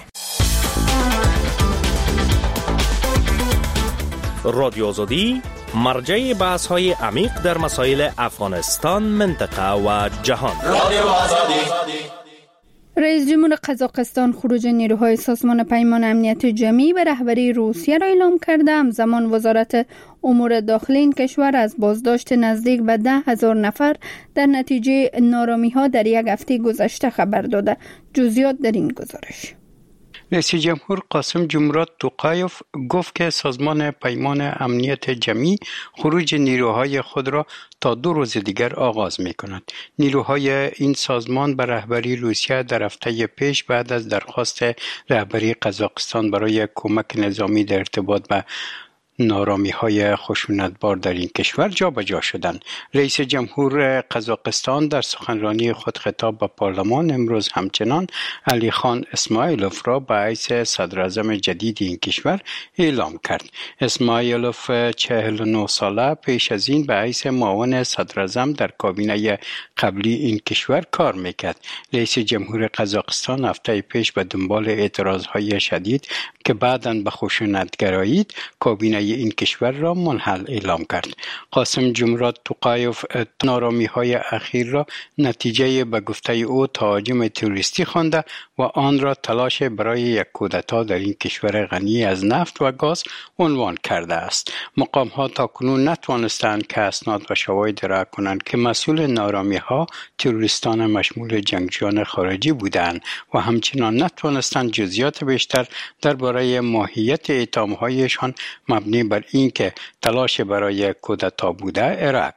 رادیو آزادی مرجع بحث‌های عمیق در مسائل افغانستان، منطقه و جهان. رادیو آزادی. رئیس جمهور قزاقستان خروج نیروهای سازمان پیمان امنیت جمعی به رهبری روسیه را اعلام کرده. همزمان وزارت امور داخلی این کشور از بازداشت نزدیک به 10,000 نفر در نتیجه نارامی‌ها در یک هفته گذشته خبر داده. جزئیات در این گزارش. رئیس جمهور قاسم جمرات توقایف گفت که سازمان پیمان امنیت جمعی خروج نیروهای خود را تا 2 روز دیگر آغاز می کند. نیروهای این سازمان به رهبری روسیه در هفته پیش بعد از درخواست رهبری قزاقستان برای کمک نظامی در ارتباط به نارامی‌های خشونتبار در این کشور جابجا شدند. رئیس جمهور قزاقستان در سخنرانی خود خطاب به پارلمان امروز همچنان علی خان اسماعیلوف را به حیث صدر اعظم جدید این کشور اعلام کرد. اسماعیلوف 49 ساله پیش از این به حیث معاون صدر اعظم در کابینه قبلی این کشور کار میکرد. رئیس جمهور قزاقستان هفته پیش به دنبال اعتراضهای شدید که بعداً به خشونتگرایی کابینه این کشور را منحل اعلام کرد. قاسم جمرات توقایف نارامی‌های اخیر را نتیجه به گفته او تهاجم تروریستی خوانده و آن را تلاش برای یک کودتا در این کشور غنی از نفت و گاز عنوان کرده است. مقام‌ها تاکنون نتوانستند که اسناد و شواهد ارائه کنند که مسئول نارامی‌ها تروریستان مشمول جنگجویان خارجی بودند و همچنان نتوانستند جزئیات بیشتر درباره ماهیت اتهام‌هایشان مبنی بر اینکه تلاش برای کودتا بوده ارائه کنند.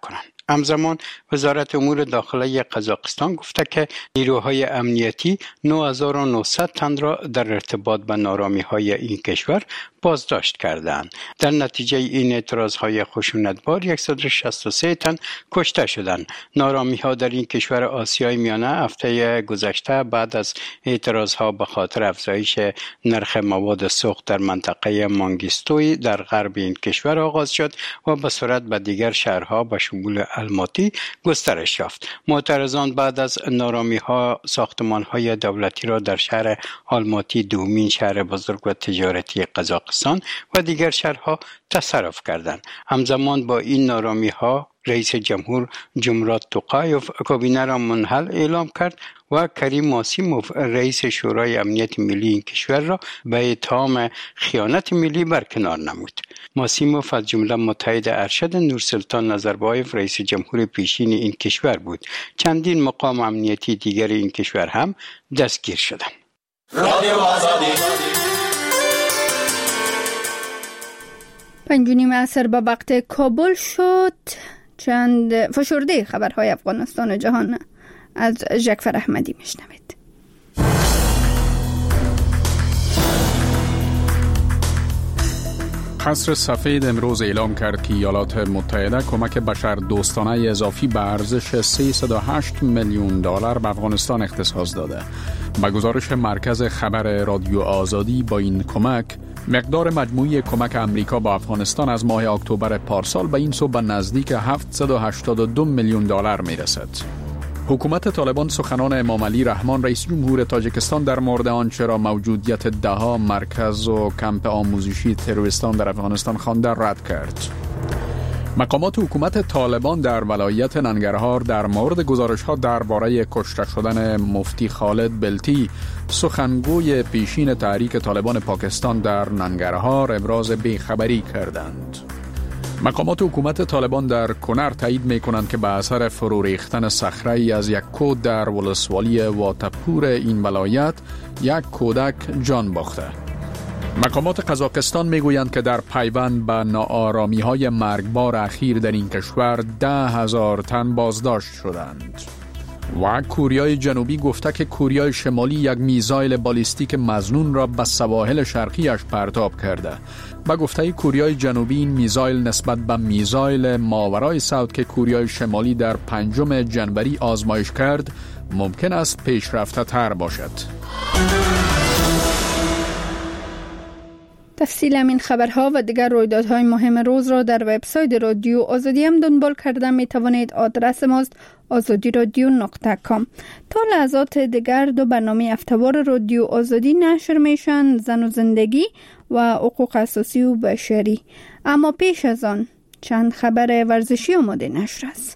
همزمان وزارت امور داخلی قزاقستان گفته که نیروهای امنیتی 9900 تن را در ارتباط با نارامی‌های این کشور بازداشت کردند. در نتیجه این اعتراضهای خشونتبار 163 تن کشته شدند. نارامی‌ها در این کشور آسیای میانه هفته گذشته بعد از اعتراضها به خاطر افزایش نرخ مواد سوخت در منطقه مانگیستوی در غرب این کشور آغاز شد و به سرعت به دیگر شهرها به شمول الماتی گسترش یافت. معترضان بعد از نارامی‌ها ساختمان‌های دولتی را در شهر آلماتی، دومین شهر بزرگ و تجارتی قزاقستان و دیگر شهرها تصرف کردند. همزمان با این نارامی‌ها رئیس جمهور جمرات توقایف کابینه را منحل اعلام کرد و کریم ماسیموف رئیس شورای امنیت ملی این کشور را به اتهام خیانت ملی برکنار نمود. ماسیموف از جمله متحد ارشد نورسلطان نظربایف رئیس جمهور پیشین این کشور بود. چندین مقام امنیتی دیگر این کشور هم دستگیر شدند. رادیو آزادی 5:30 عصر به وقت کابل شد. چند فشرده خبرهای افغانستان و جهان از جعفر احمدی میشنوید. قصر سفید امروز اعلام کرد که ایالات متحده کمک بشردوستانه اضافی به ارزش 308 میلیون دلار به افغانستان اختصاص داده. به گزارش مرکز خبر رادیو آزادی، با این کمک مقدار مجموعی کمک امریکا با افغانستان از ماه اکتبر پارسال به این سو به نزدیک 782 میلیون دلار میرسد. حکومت طالبان سخنان امام علی رحمان رئیس جمهور تاجیکستان در مورد آنچه را موجودیت ده‌ها مرکز و کمپ آموزشی تروریستان در افغانستان خوانده رد کرد. مقامات حکومت طالبان در ولایت ننگرهار در مورد گزارش‌ها درباره کشته شدن مفتی خالد بلتی، سخنگوی پیشین تحریک طالبان پاکستان در ننگرهار، ابراز بیخبری کردند. مقامات حکومت طالبان در کنر تایید می‌کنند که به اثر فرو ریختن صخره‌ای از یک کود در ولسوالی واتپور این ولایت یک کودک جان باخته. مقامات قزاقستان میگویند که در پیوند به ناآرامی‌های مرگبار اخیر در این کشور 10,000 تن بازداشت شدند. و کوریای جنوبی گفته که کوریای شمالی یک میزایل بالیستیک مظنون را به سواحل شرقیش پرتاب کرده. با گفته کوریای جنوبی این میزایل نسبت به میزایل ماورای ساوت که کوریای شمالی در 5 جنوری آزمایش کرد ممکن است پیشرفته تر باشد. تفصیل این خبرها و دیگر رویدادهای مهم روز را در وبسایت رادیو آزادی هم دنبال کرده می توانید. آدرس ماست azadiradio.com. تا لحظات دیگر دو برنامه هفته‌وار رادیو آزادی نشر میشن، زن و زندگی و حقوق اساسی و بشری. اما پیش از آن چند خبر ورزشی آماده نشر است.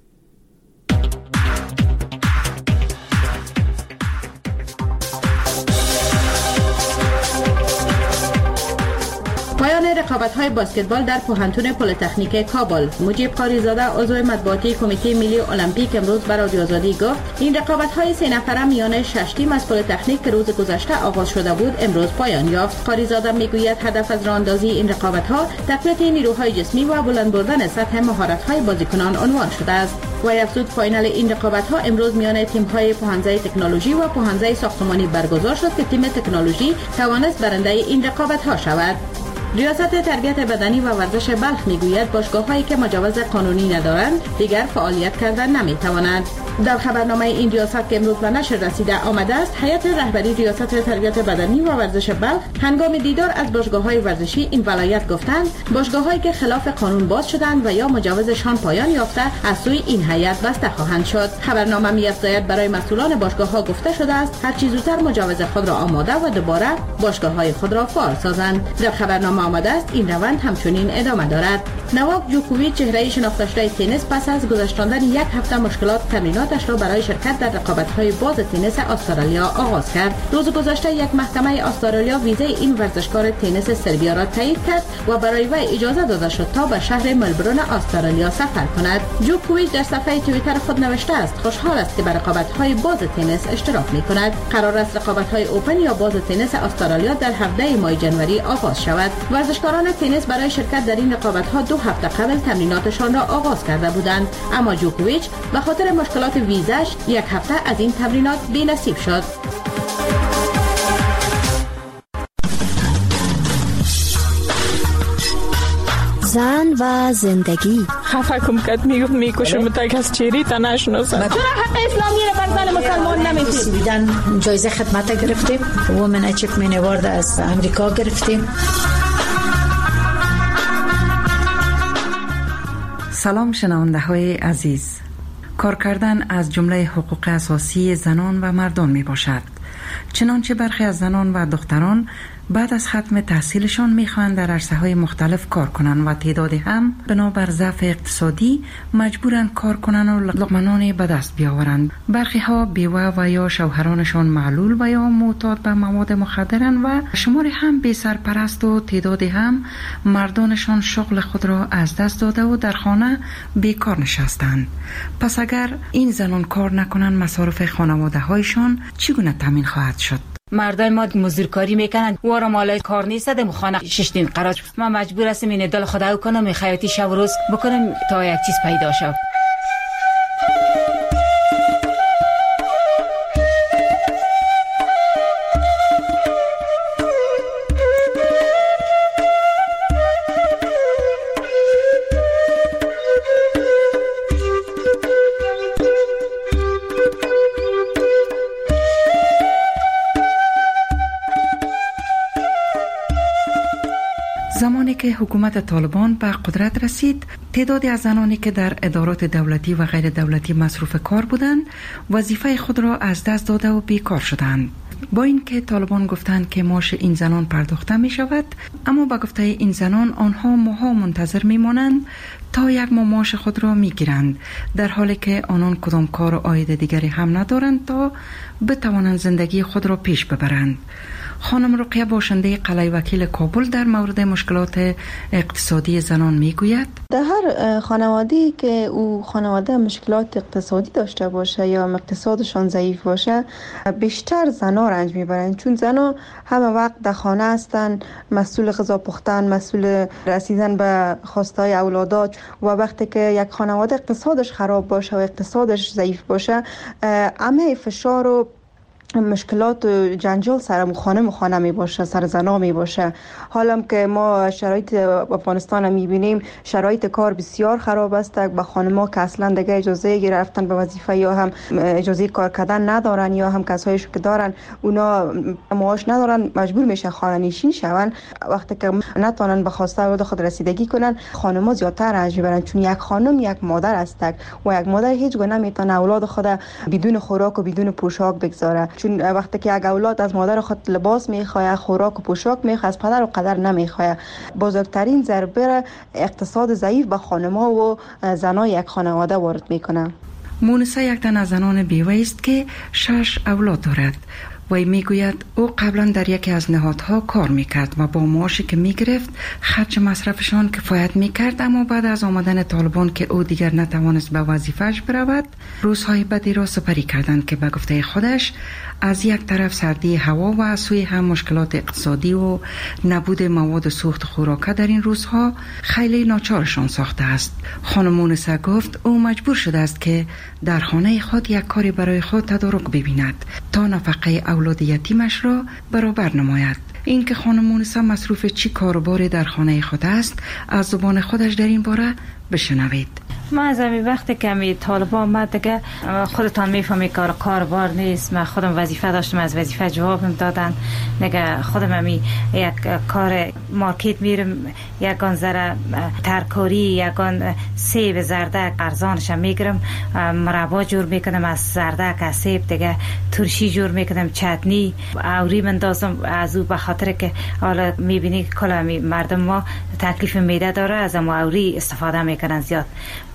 پایان رقابت‌های بسکتبال در پوهنتون پلی‌تکنیک کابل. مجیب قاریزاده عضو مطبوعاتی کمیته ملی المپیک امروز به رادیو آزادی گفت این رقابت‌های 3 نفره میان 6 تیم از پلی‌تکنیک که روز گذشته آغاز شده بود امروز پایان یافت. قاریزاده میگوید هدف از راه‌اندازی این رقابت‌ها تقویت نیروهای جسمی و بلند بردن سطح مهارت‌های بازیکنان عنوان شده است. و افزود فاینال این رقابت‌ها امروز میان تیم‌های پوهنځی تکنولوژی و پوهنځی ساختمانی برگزار شد که تیم تکنولوژی توانست برنده این رقابت‌ها شود. ریاست تربیت بدنی و ورزش بلخ میگوید باشگاه‌هایی که مجوز قانونی ندارند دیگر فعالیت کردن نمی‌توانند. در خبرنامه این ریاست که امروز به نشر رسیده آمده است، هیئت رهبری ریاست تربیت بدنی و ورزش بلخ هنگام دیدار از باشگاه‌های ورزشی این ولایت گفتند باشگاه‌هایی که خلاف قانون باز شدند و یا مجوزشان پایان یافته از سوی این هیئت بسته خواهند شد. خبرنامه می‌افزاید برای مسئولان باشگاه‌ها گفته شده است هر چه زودتر مجوز خود را آماده و دوباره باشگاه‌های خود را فعال سازند. در خبرنامه آمده است این روند همچنین ادامه دارد. نواک جوکوویچ چهره شناخته شده تنیس پس از گذشتاندن یک هفته مشکلات تمرینات تمریناتش را برای شرکت در رقابت‌های باز تنیس استرالیا آغاز کرد. روز گذشته یک محکمه استرالیا ویزای این ورزشکار تنیس سربیا را تایید کرد و برای وی اجازه داده شد تا به شهر ملبورن استرالیا سفر کند. جوکوویچ در صفحه توییتر خود نوشته است خوشحال است که به رقابت‌های باز تنیس اشتراک می‌کند. قرار است رقابت‌های اوپن یا باز تنیس استرالیا در 17 ماه جنوری آغاز شود. ورزشکاران تنیس برای شرکت در این رقابت‌ها 2 هفته قبل تمریناتشان را آغاز کرده بودند، اما جوکوویچ به خاطر مشکلات ویزاش یک هفته از این تمرینات بی‌نصیب شد. زن و زندگی خفه کم کد میکشم تا کس چیری تا نشناسم. چرا حق اسلامی را بر زن مسلمان نمیدید؟ جایزه خدمت گرفتیم، وومن اچیومنت اوارد از امریکا گرفتیم. سلام شنونده های عزیز. کار کردن از جمله حقوق اساسی زنان و مردان می باشد. چنانچه برخی از زنان و دختران بعد از ختم تحصیلشان میخواهند در عرصه‌های مختلف کار کنند و تعدادی هم بنابر ضعف اقتصادی مجبورند کار کنند و لقمه به دست بیاورند. برخی ها بیوه و یا شوهرانشان معلول و یا معتاد به مواد مخدرند و شماری هم بی سرپرست و تعدادی هم مردانشان شغل خود را از دست داده و در خانه بیکار نشستند. پس اگر این زنان کار نکنند مصارف خانواده هایشان چگونه تامین خواهد شد؟ مردای ما مزدورکاری میکنن و را مال کار نیست در خانه 6 دین قرار ما مجبور هستیم این دل خدا کنم خیاطی شب و روز بکنم تا یک چیز پیدا شد. زمانی که حکومت طالبان به قدرت رسید، تعدادی از زنانی که در ادارات دولتی و غیر دولتی مصروف کار بودند، وظیفه خود را از دست داده و بیکار شدند. با اینکه طالبان گفتند که معاش این زنان پرداخته می شود، اما با گفته این زنان آنها ماها منتظر می مانند تا یک ماه معاش خود را می گیرند، در حالی که آنان کدام کار و عاید دیگری هم ندارند تا بتوانند زندگی خود را پیش ببرند. خانم رقیه باشنده قلعه وکیل کابل در مورد مشکلات اقتصادی زنان میگوید: در هر خانواده‌ای که او خانواده مشکلات اقتصادی داشته باشه یا اقتصادشان ضعیف باشه، بیشتر زنها رنج میبرند، چون زنها همه وقت در خانه هستند، مسئول غذا پختن، مسئول رسیدن به خواستهای اولادات، و وقتی که یک خانواده اقتصادش خراب باشه و اقتصادش ضعیف باشه، همه فشار و مشکلات و جنجال سر خانه می باشه، سر زنا می باشه. حالا که ما شرایط افغانستان می بینیم، شرایط کار بسیار خراب است. با خانم‌ها که اصلا دیگه اجازه گرفتن به وظیفه یا هم اجازه کار کردن ندارن، یا هم کسایش که دارن اونا معاش ندارن، مجبور میشن خانه نشین شون. وقتی که نتونن به خواسته اولاد خود رسیدگی کنن، خانم‌ها زیادتر رنج میبرن، چون یک خانم یک مادر است و یک مادر هیچ گونه نمیتونه اولاد خود بدون خوراک و بدون پوشاک بگذاره. چون وقتی که یک اولاد از مادر خود لباس میخواد، خوراک و پوشاک میخواد، از پدر و قدر نمیخواد. بزرگترین ضربه اقتصاد ضعیف به خانم‌ها و زنای یک خانواده وارد میکنه. مونسا یک تن از زنان بیوه است که 6 اولاد دارد. وی میگوید او قبلا در یکی از نهادها کار میکرد و با معاشی که میگرفت خرج مصرفشان کفایت میکرد، اما بعد از آمدن طالبان که او دیگر نتوانست به وظیفه‌اش برود، روزهای بدی را سپری کردند که به گفته خودش از یک طرف سردی هوا و از سوی هم مشکلات اقتصادی و نبود مواد سوخت خوراک در این روزها خیلی ناچارشان ساخته است. خانم مونسا گفت او مجبور شده است که در خانه خود یک کاری برای خود تدارک ببیند تا نفقه اولاد یتیمش را برابر نماید. این که خانم مونسا مصروف چی کاروباری در خانه خود است، از زبان خودش در این باره بشنوید. ما از همین وقتی که می طالبان آمد دیگه خودتان میفهمی کاربار نیست. من خودم وظیفه داشتم، از وظیفه جوابم دادن دیگه. خودم همی یک کار مارکت میرم، یکان ذره ترکاری، یکان سیب زردک ارزانش میگیرم، مربا جور میکنم از زردک، از سیب دیگه، ترشی جور میکنم، چتنی اوری مندازم از او، به خاطر که حالا میبینی کلا مردم ما تکلیف معده داره، از اوری استفاده میکنن زیاد.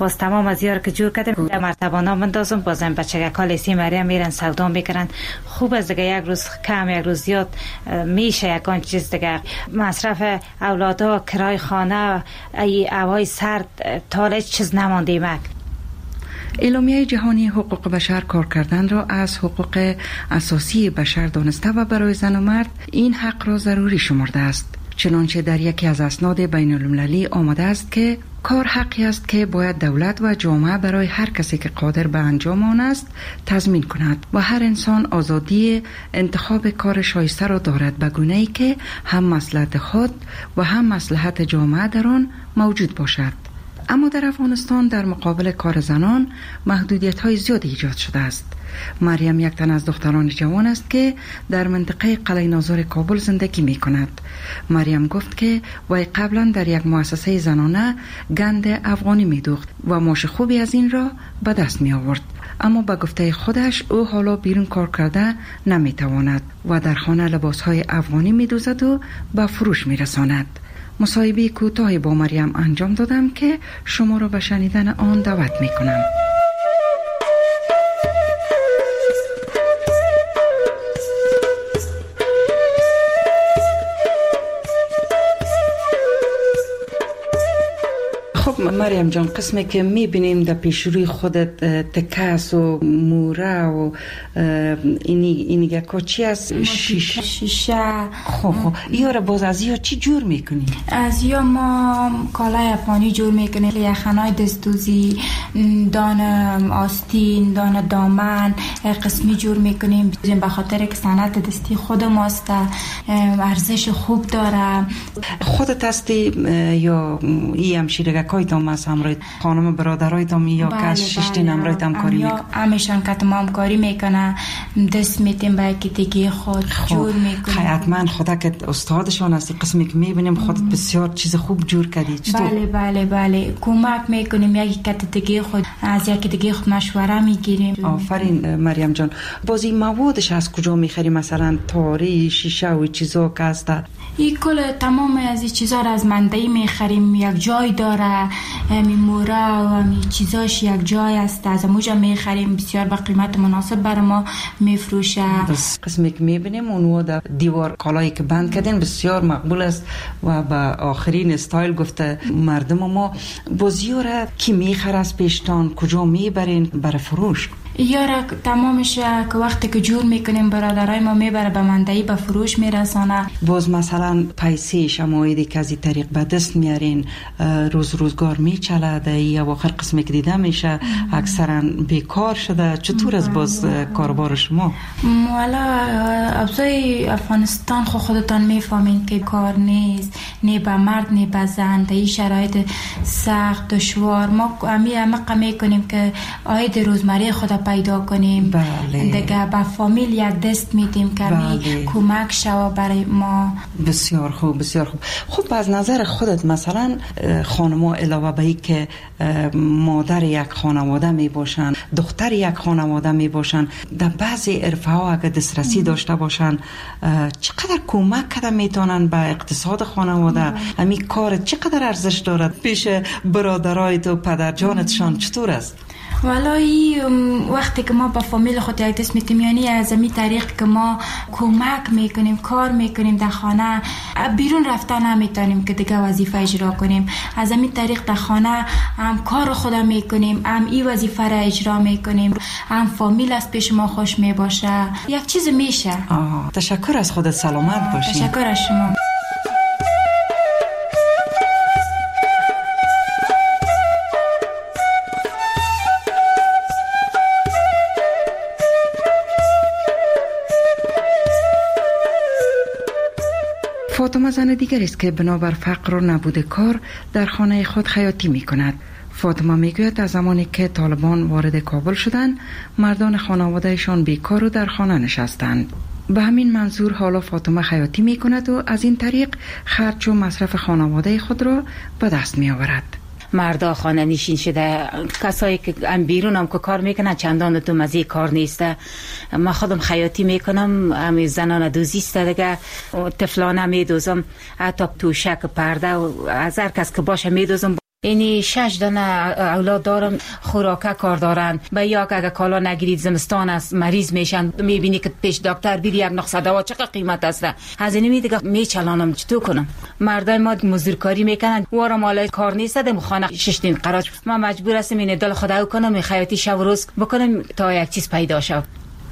باز تمام از یار که جور کردیم در مرتبانا مندازم، بازم بچگکا لیسی مریم میرن سودا میکنن. خوب از دیگه یک روز کم یک روز زیاد میشه یکان چیز دیگه. مصرف اولادا، کرای خانه، ای هوای سرد، تا چیز نمانده مک. اعلامیه جهانی حقوق بشر کار کردن را از حقوق اساسی بشر دانسته و برای زن و مرد این حق را ضروری شمرده است. چنانچه در یکی از اسناد بین المللی آمده است که کار حقی است که باید دولت و جامعه برای هر کسی که قادر به انجام آن است تضمین کند و هر انسان آزادی انتخاب کار شایسته را دارد به گونه‌ای که هم مصلحت خود و هم مصلحت جامعه در آن موجود باشد. اما در افغانستان در مقابل کار زنان محدودیت‌های زیادی ایجاد شده است. مریم یک تن از دختران جوان است که در منطقه قلعه ناظر کابل زندگی می کند. مریم گفت که وی قبلا در یک مؤسسه زنانه گند افغانی می دوخت و معاش خوبی از این را به دست می آورد. اما به گفته خودش او حالا بیرون کار کرده نمی تواند و در خانه لباسهای افغانی می دوزد و به فروش می رساند. مصاحبه کوتاهی با مریم انجام دادم که شما را به شنیدن آن دعوت می کنم. خب مریم جان، قسمی که میبینیم در پیشروی خودت تکس و موره و اینی که چی از شیشه. خب یا را باز از یا چی جور میکنی؟ از یا ما کالای افغانی جور میکنیم، یخنای دستوزی، دان آستین، دان دامن قسمی جور میکنیم به خاطر که صنعت دستی خود ماست، ارزش خوب داره. خودت هستی یا ای همشیرگه کایتام از همراه خانم برادرایتام یا که ششتین همراهتام کاری میکنه؟ همیشان که تمام کاری میکنه، دست میتیم به کتگی خود جور میکنه. حتما خدا که استادشان هستی، قسمی که میبینیم خودت بسیار چیز خوب جور کردی. بله کمک میکنیم، یکی کتگی خود از یکی دیگه خود مشوره میگیریم. آفرین مریم جان. بازی موادش از کجا میخری؟ مثلا تاری، شیشه و چیزا که هست؟ این کل تمام از این چیزا را از منبعی میخریم، یک جای داره، موره و چیزاش یک جای است، از اونجا میخریم، بسیار با قیمت مناسب برای ما میفروشه. قسمی که میبینیم اونو در دیوار کالایی که بند کردین بسیار مقبول است و به آخرین استایل گفته مردم ما. بازیو را کی میخره از پیشتان؟ کجا میبرین برای فروش؟ یارا تمامش که وقتی که جور میکنیم برادرای ما میبره به منبعی به فروش میرسانه. باز مثلا پیسه شمایدی که از این طریق به دست میارین روزگار میچله یا آخر قسمی که دیده میشه اکثرا بیکار شده، چطور از باز کاربار شما؟ والا ابزای افغانستان خودتان میفهمین که کار نیست، نه به مرد نه به زن، در این شرایط سخت دشوار ما همه میکنیم که عاید روزمره خود پیدا کنیم. دیگه با فامیل یک دست میدیم که کمک شوا برای ما. بسیار خوب. خب از نظر خودت مثلا خانم‌ها علاوه به این که مادر یک خانواده می باشن، دختر یک خانواده می باشن، در بعضی عرفه ها اگه دسترسی داشته باشن چقدر کمک کرده میتونن به اقتصاد خانواده؟ همین کار چقدر ارزش دارد پیش برادرایت و پدرجانتشان؟ چطور است؟ والله وقتی که ما با فامیل خود یک دست میتیم، یعنی از این طریق که ما کمک میکنیم، کار میکنیم در خانه، بیرون رفتن نمیتونیم که دیگه وظیفه اجرا کنیم، از این طریق در خانه هم کار خود میکنیم، هم این وظیفه را اجرا میکنیم، هم فامیل از پیش ما خوش میباشه، یک چیز میشه. تشکر از خودت، سلامت باشی. تشکر از شما. فاطمه زن دیگر است که بنابر فقر و نبود کار در خانه خود خیاطی می کند. فاطمه می گوید از زمانی که طالبان وارد کابل شدند مردان خانوادهشان بیکار و در خانه نشستند. به همین منظور حالا فاطمه خیاطی می کند و از این طریق خرج و مصرف خانواده خود را به دست می آورد. مردا خانه نشین شده، کسایی که بیرون هم که کار میکنن چندان تو مزه کار نیسته. من خودم خیاطی میکنم، همین زنان دوزیسته دیگه، طفلانه میدوزم، حتی توشک پرده و از هر کس که باشه میدوزم. یعنی 6 دانه اولاد دارم، خوراکه کار دارن، به یا اگه کالا نگیرید زمستان است مریض میشن، میبینی که پیش دکتر بیری یک نسخه دوا چقدر قیمت است، هزینه میدیگه میچلانم چطور کنم. مردای ما مزدورکاری میکنن، وارا مال کار نیست، دم خانه 6 دین قراج، ما مجبور هستیم این دل خدا کنم، خیاطی شب و روز بکنم تا یک چیز پیدا شود.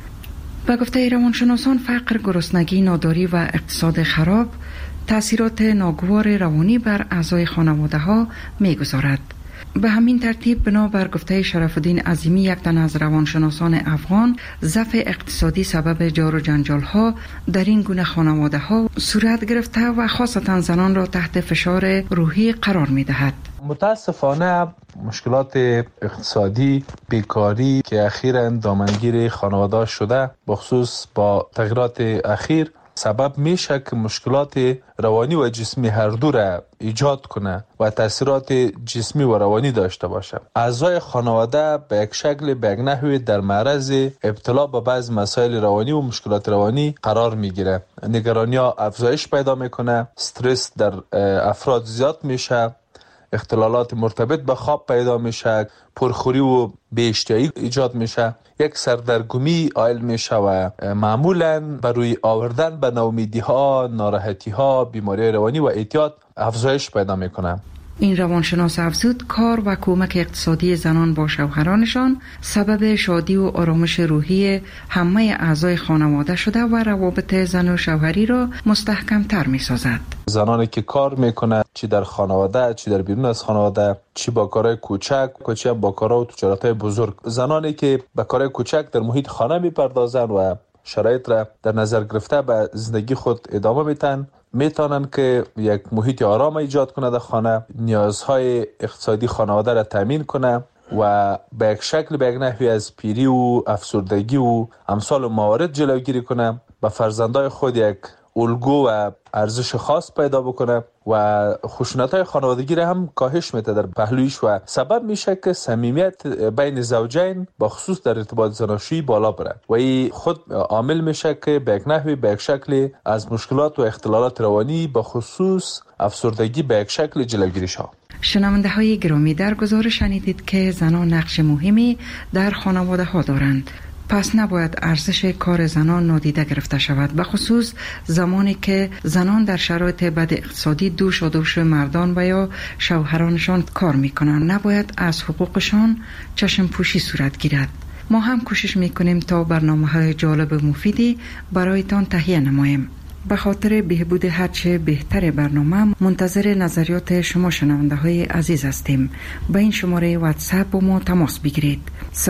به گفته روانشناسان فقر، گرسنگی، ناداری و اقتصاد خراب تأثیرات ناگوار روانی بر اعضای خانواده ها میگذارد. به همین ترتیب بنابر گفته شرف الدین عظیمی، یک تن از روانشناسان افغان، ضعف اقتصادی سبب جار و جنجال ها در این گونه خانواده ها صورت گرفته و خاصتا زنان را تحت فشار روحی قرار می دهد. متاسفانه مشکلات اقتصادی، بیکاری که اخیراً دامنگیر خانواده شده، بخصوص با تغییرات اخیر سبب میشه که مشکلات روانی و جسمی هر دو را ایجاد کنه و تاثیرات جسمی و روانی داشته باشه. اعضای خانواده به یک شکل به یک نحوی در معرض ابتلا به بعض مسائل روانی و مشکلات روانی قرار میگیره. نگرانی ها افزایش پیدا میکنه، استرس در افراد زیاد میشه، اختلالات مرتبط به خواب پیدا میشه، پرخوری و بی‌اشتهایی ایجاد میشه، یک سردرگمی عائل میشه و معمولاً بر روی آوردن به ناامیدی ها، ناراحتی ها، بیماری روانی و اعتیاد افزایش پیدا میکنه. این روانشناس افزود کار و کمک اقتصادی زنان با شوهرانشان سبب شادی و آرامش روحی همه اعضای خانواده شده و روابط زن و شوهری را مستحکم تر می سازد. زنانی که کار میکنه، چی در خانواده، چی در بیرون از خانواده، چی با کارهای کوچک، چی با کارها و تجارت‌های بزرگ، زنانی که با کارهای کوچک در محیط خانه میپردازن و شرایط را در نظر گرفته به زندگی خود ادامه میتن، میتونن که یک محیط آرام ایجاد کنه در خانه، نیازهای اقتصادی خانواده را تامین کنه و به یک شکل به یک نحوی از پیری و افسردگی و امثال موارد جلوگیری کنه، به فرزندای خود یک الگو و ارزش خاص پیدا بکنه و خشونت‌های خانوادگی را هم کاهش میده در پهلویش و سبب میشه که صمیمیت بین زوجین با خصوص در ارتباط زناشویی بالا بره و این خود عامل میشه که به یک نحوی به یک شکل از مشکلات و اختلالات روانی با خصوص افسردگی به یک شکل جلوگیری شود. شنونده های گرامی، در گزارش شنیدید که زنان نقش مهمی در خانواده ها دارند. پس نباید ارزش کار زنان نادیده گرفته شود، به خصوص زمانی که زنان در شرایط بد اقتصادی دوش مردان و یا شوهرانشان کار میکنند. نباید از حقوقشان چشم پوشی صورت گیرد. ما هم کوشش میکنیم تا برنامه‌های جالب و مفیدی برایتان تهیه نماییم. به خاطر بهبود هرچه بهتر برنامه منتظر نظریات شما شنونده های عزیز هستیم. به این شماره واتساپ با ما تماس بگیرید: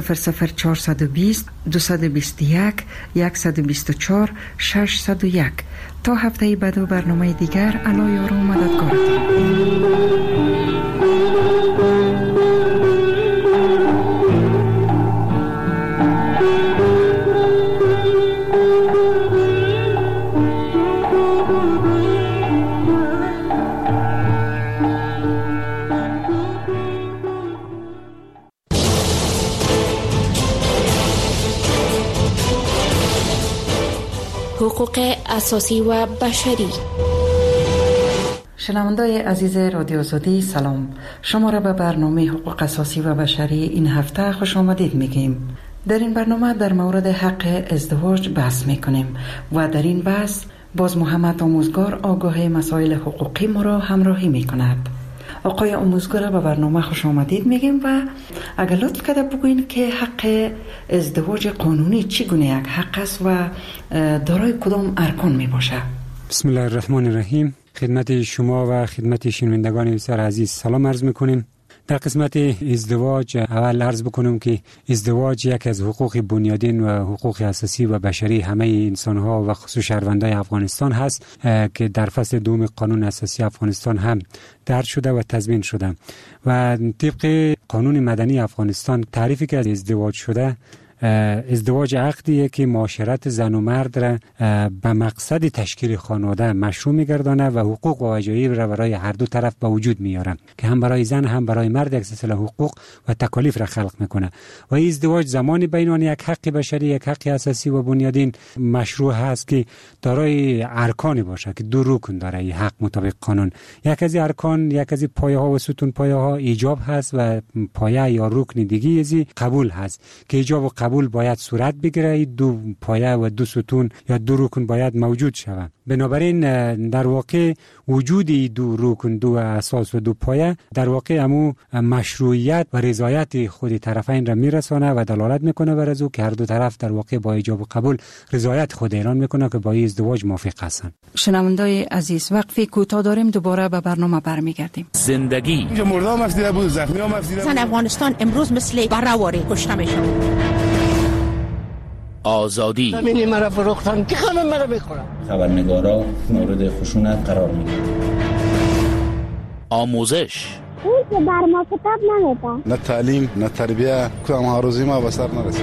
00420 221 124 601. تا هفته بعد و برنامه دیگر، الله یار و مددگارتان. حقوق اساسی و بشری. شنوندای عزیز رادیو آزادی، سلام. شما را به برنامه حقوق اساسی و بشری این هفته خوش آمدید میگیم. در این برنامه در مورد حق ازدواج بحث میکنیم و در این بحث باز محمد آموزگار آگاه مسائل حقوقی ما را همراهی میکند. آقای آموزگار، به برنامه خوش آمدید میگیم و اگر لطف کرده بگوین که حق ازدواج قانونی چگونه یک حق است و دارای کدام ارکان می باشه؟ بسم الله الرحمن الرحیم. خدمت شما و خدمت شنوندگان بسیار عزیز سلام عرض میکنیم. در قسمت ازدواج اول عرض بکنم که ازدواج یکی از حقوق بنیادین و حقوق اساسی و بشری همه انسان‌ها و خصوص شهروندان افغانستان هست که در فصل دوم قانون اساسی افغانستان هم درج شده و تضمین شده و طبق قانون مدنی افغانستان تعریفی که از ازدواج شده ازدواج عقدیه که معاشرت زن و مرد را به مقصد تشکیل خانواده مشروع میگردانه و حقوق و وجایب را برای هر دو طرف به وجود میاره که هم برای زن هم برای مرد یک سلسله حقوق و تکالیف را خلق میکنه. و این ازدواج زمانی بین آن یک حق بشری، یک حق اساسی و بنیادین مشروع هست که دارای ارکانی باشه که دو رکن داره این حق مطابق قانون. یک از ارکان، یک از پایه ها و ستون پایه ها ایجاب هست و پایه یا رکن دیگه از قبول هست که ایجاب و قبول باید صورت بگیره. دو پایه و دو ستون یا دو رکن باید موجود شود. بنابراین در واقع وجود دو رکن، دو اساس و دو پایه در واقع همو مشروعیت و رضایت خود طرفین را میرسانه و دلالت میکنه بر از او که هر دو طرف در واقع با ایجاب و قبول رضایت خود اعلان میکنه که با این ازدواج موافق هستند. شنوندای عزیز، وقفی کوتاه داریم، دوباره به برنامه برمیگردیم. زندگی اینجا مردم افزیده بود، زخمی هم افزیده بود. زن افغانستان امروز مثل برهواری کشته میشه. آزادی زمینی مرا فروختن که خانم مرا بخورم. خبرنگارا مورد خشونت قرار میگیرن. آموزش اون که بر ما کتاب نمیده. نه تعلیم نه تربیه، کدام هاروزی ما به سر نرسید.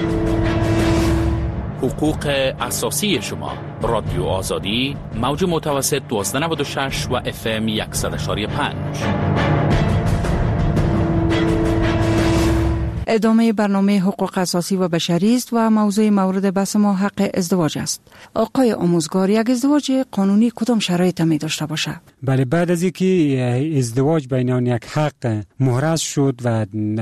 حقوق اساسی شما. رادیو آزادی، موج متوسط 1296 و FM 100.5. ادامه برنامه حقوق اساسی و بشری است و موضوع مورد بحث ما حق ازدواج است. آقای آموزگار، یک ازدواج قانونی کدام شرایط می داشته باشه؟ بله، بعد از اینکه ازدواج بین آن یک حق محرز شد و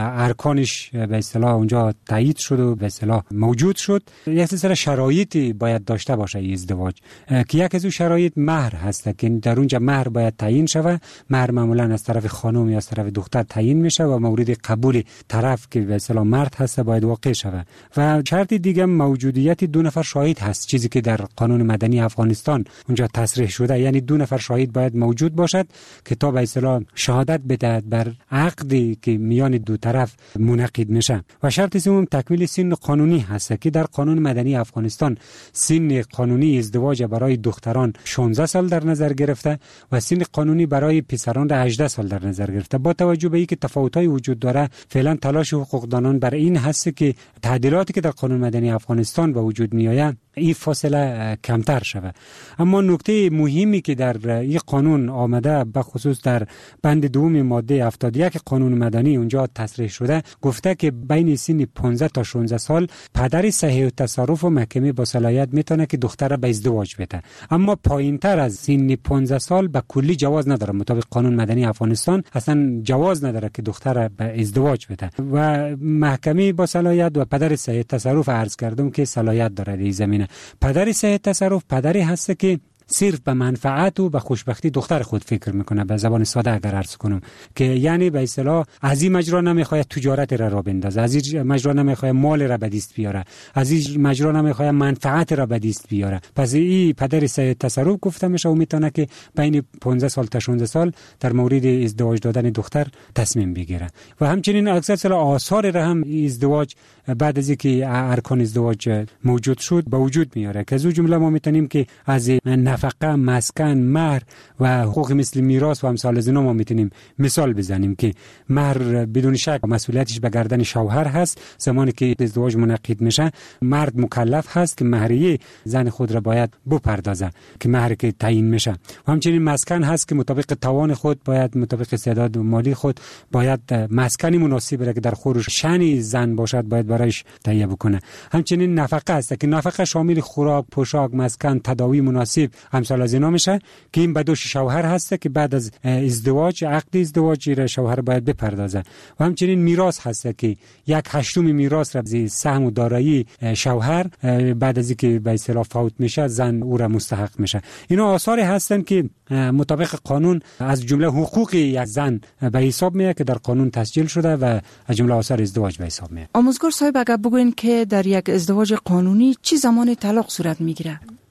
ارکانش به اصطلاح اونجا تایید شد و به اصطلاح موجود شد، یک سلسله شرایطی باید داشته باشه این ازدواج که یک از اون شرایط مهر هست که در اونجا مهر باید تعیین شود. مهر معمولا از طرف خانم یا از طرف دختر تعیین میشه و مورد قبول طرف که به اصطلاح مرد هست باید واقع شود. و شرط دیگه موجودیت دو نفر شاهد هست، چیزی که در قانون مدنی افغانستان اونجا تصریح شده، یعنی دو نفر شاهد باید موجود باشد که تا به اصطلاح شهادت بدهد بر عقدی که میان دو طرف منعقد میشه. و شرط سوم تکمیل سن قانونی هست که در قانون مدنی افغانستان سن قانونی ازدواج برای دختران 16 سال در نظر گرفته و سن قانونی برای پسران 18 سال در نظر گرفته. با توجه به اینکه تفاوت‌های وجود داره، فعلا تلاش حقوقدانان بر این هست که تعدیلاتی که در قانون مدنی افغانستان به وجود میآید این فاصله کمتر شود. اما نکته مهمی که در این قانون آمده، به خصوص در بند دوم ماده 71 قانون مدنی اونجا تصریح شده، گفته که بین سن 15 تا 16 سال پدر صحیح التصرف و محکمه با صلاحیت میتونه که دختر را به ازدواج بده. اما پایینتر از سن 15 سال به کلی جواز نداره. مطابق قانون مدنی افغانستان اصلا جواز نداره که دختر را به ازدواج بده. و محکمه با صلاحیت و پدر صحیح التصرف عرض کردم که صلاحیت داره در زمینه. پدر صحیح التصرف پدری هست که صرف به منفعت و به خوشبختی دختر خود فکر میکنه. به زبان ساده اگر عرض کنم که یعنی به اصطلاح از این مجرا نمیخواد تجارت را بندازه، از این مجرا نمیخواد مال را به دست بیاره، از این مجرا نمیخواد منفعت را به دست بیاره. پس این پدر صحیح التصرف گفته میشه و میتونه که بین 15 سال تا 16 سال در مورد ازدواج دادن دختر تصمیم بگیره. و همچنین اکثر آثار را هم ازدواج بعد از اینکه ارکان ازدواج موجود شد به وجود میاره که از اون جمله ما میتونیم که از نفقه، مسکن، مهر و حقوق مثل میراث و امثال از اینا ما میتونیم مثال بزنیم که مهر بدون شک مسئولیتش به گردن شوهر هست. زمانی که ازدواج منعقد میشه مرد مکلف هست که مهریه زن خود را باید بپردازه که مهر که تعیین میشه. و همچنین مسکن هست که مطابق توان خود باید، مطابق استعداد مالی خود باید مسکنی مناسب را که در خورش شأن زن باشد باید برایش تهیه بکنه. همچنین نفقه هست که نفقه شامل خوراک، پوشاک، مسکن، تداوی مناسب امثال از اینا میشه که این به دوش شوهر هست که بعد از ازدواج، عقد ازدواج را شوهر باید بپردازه. و همچنین میراث هست که 1/8 میراث را از سهم و دارایی شوهر بعد از اینکه به اصطلاح فوت میشه زن او را مستحق میشه. اینا آثاری هستن که مطابق قانون از جمله حقوق یک زن به حساب میاد که در قانون تسجیل شده و از جمله آثار ازدواج به حساب میاد. آموزگار صاحب اگر بگوین که در یک ازدواج قانونی چه زمان طلاق صورت میگیره؟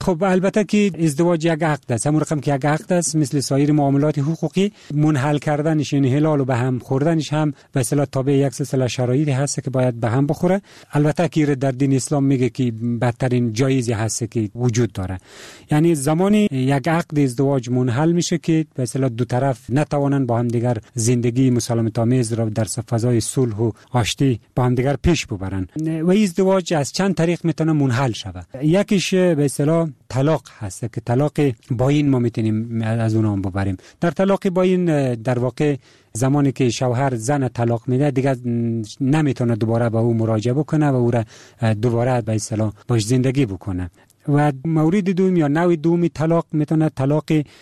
خب البته که ازدواج یک عقد است، همون رقم که یک عقد است، مثل سایر معاملات حقوقی منحل کردنش یعنی حلال و به هم خوردنش هم به اصطلاح تابع یک سلسله شرایطی هست که باید به هم بخوره. البته که در دین اسلام میگه که بدترین جایزی هست که وجود داره، یعنی زمانی یک عقد ازدواج منحل میشه که به اصطلاح دو طرف نتوانند با هم دیگر زندگی مسالمت آمیز را در فضای صلح و آشتی با هم دیگر پیش ببرن. و ازدواج از چند طریق میتونه منحل شود. یکیش به اصطلاح طلاق هست که طلاق باین ما میتونیم از اون ببریم. در طلاق باین در واقع زمانی که شوهر زن طلاق میده دیگه نمیتونه دوباره به او مراجعه بکنه و او را دوباره به اصطلاح باش زندگی بکنه. و مورد دوم یا نوع دومی طلاق میتونه طلاق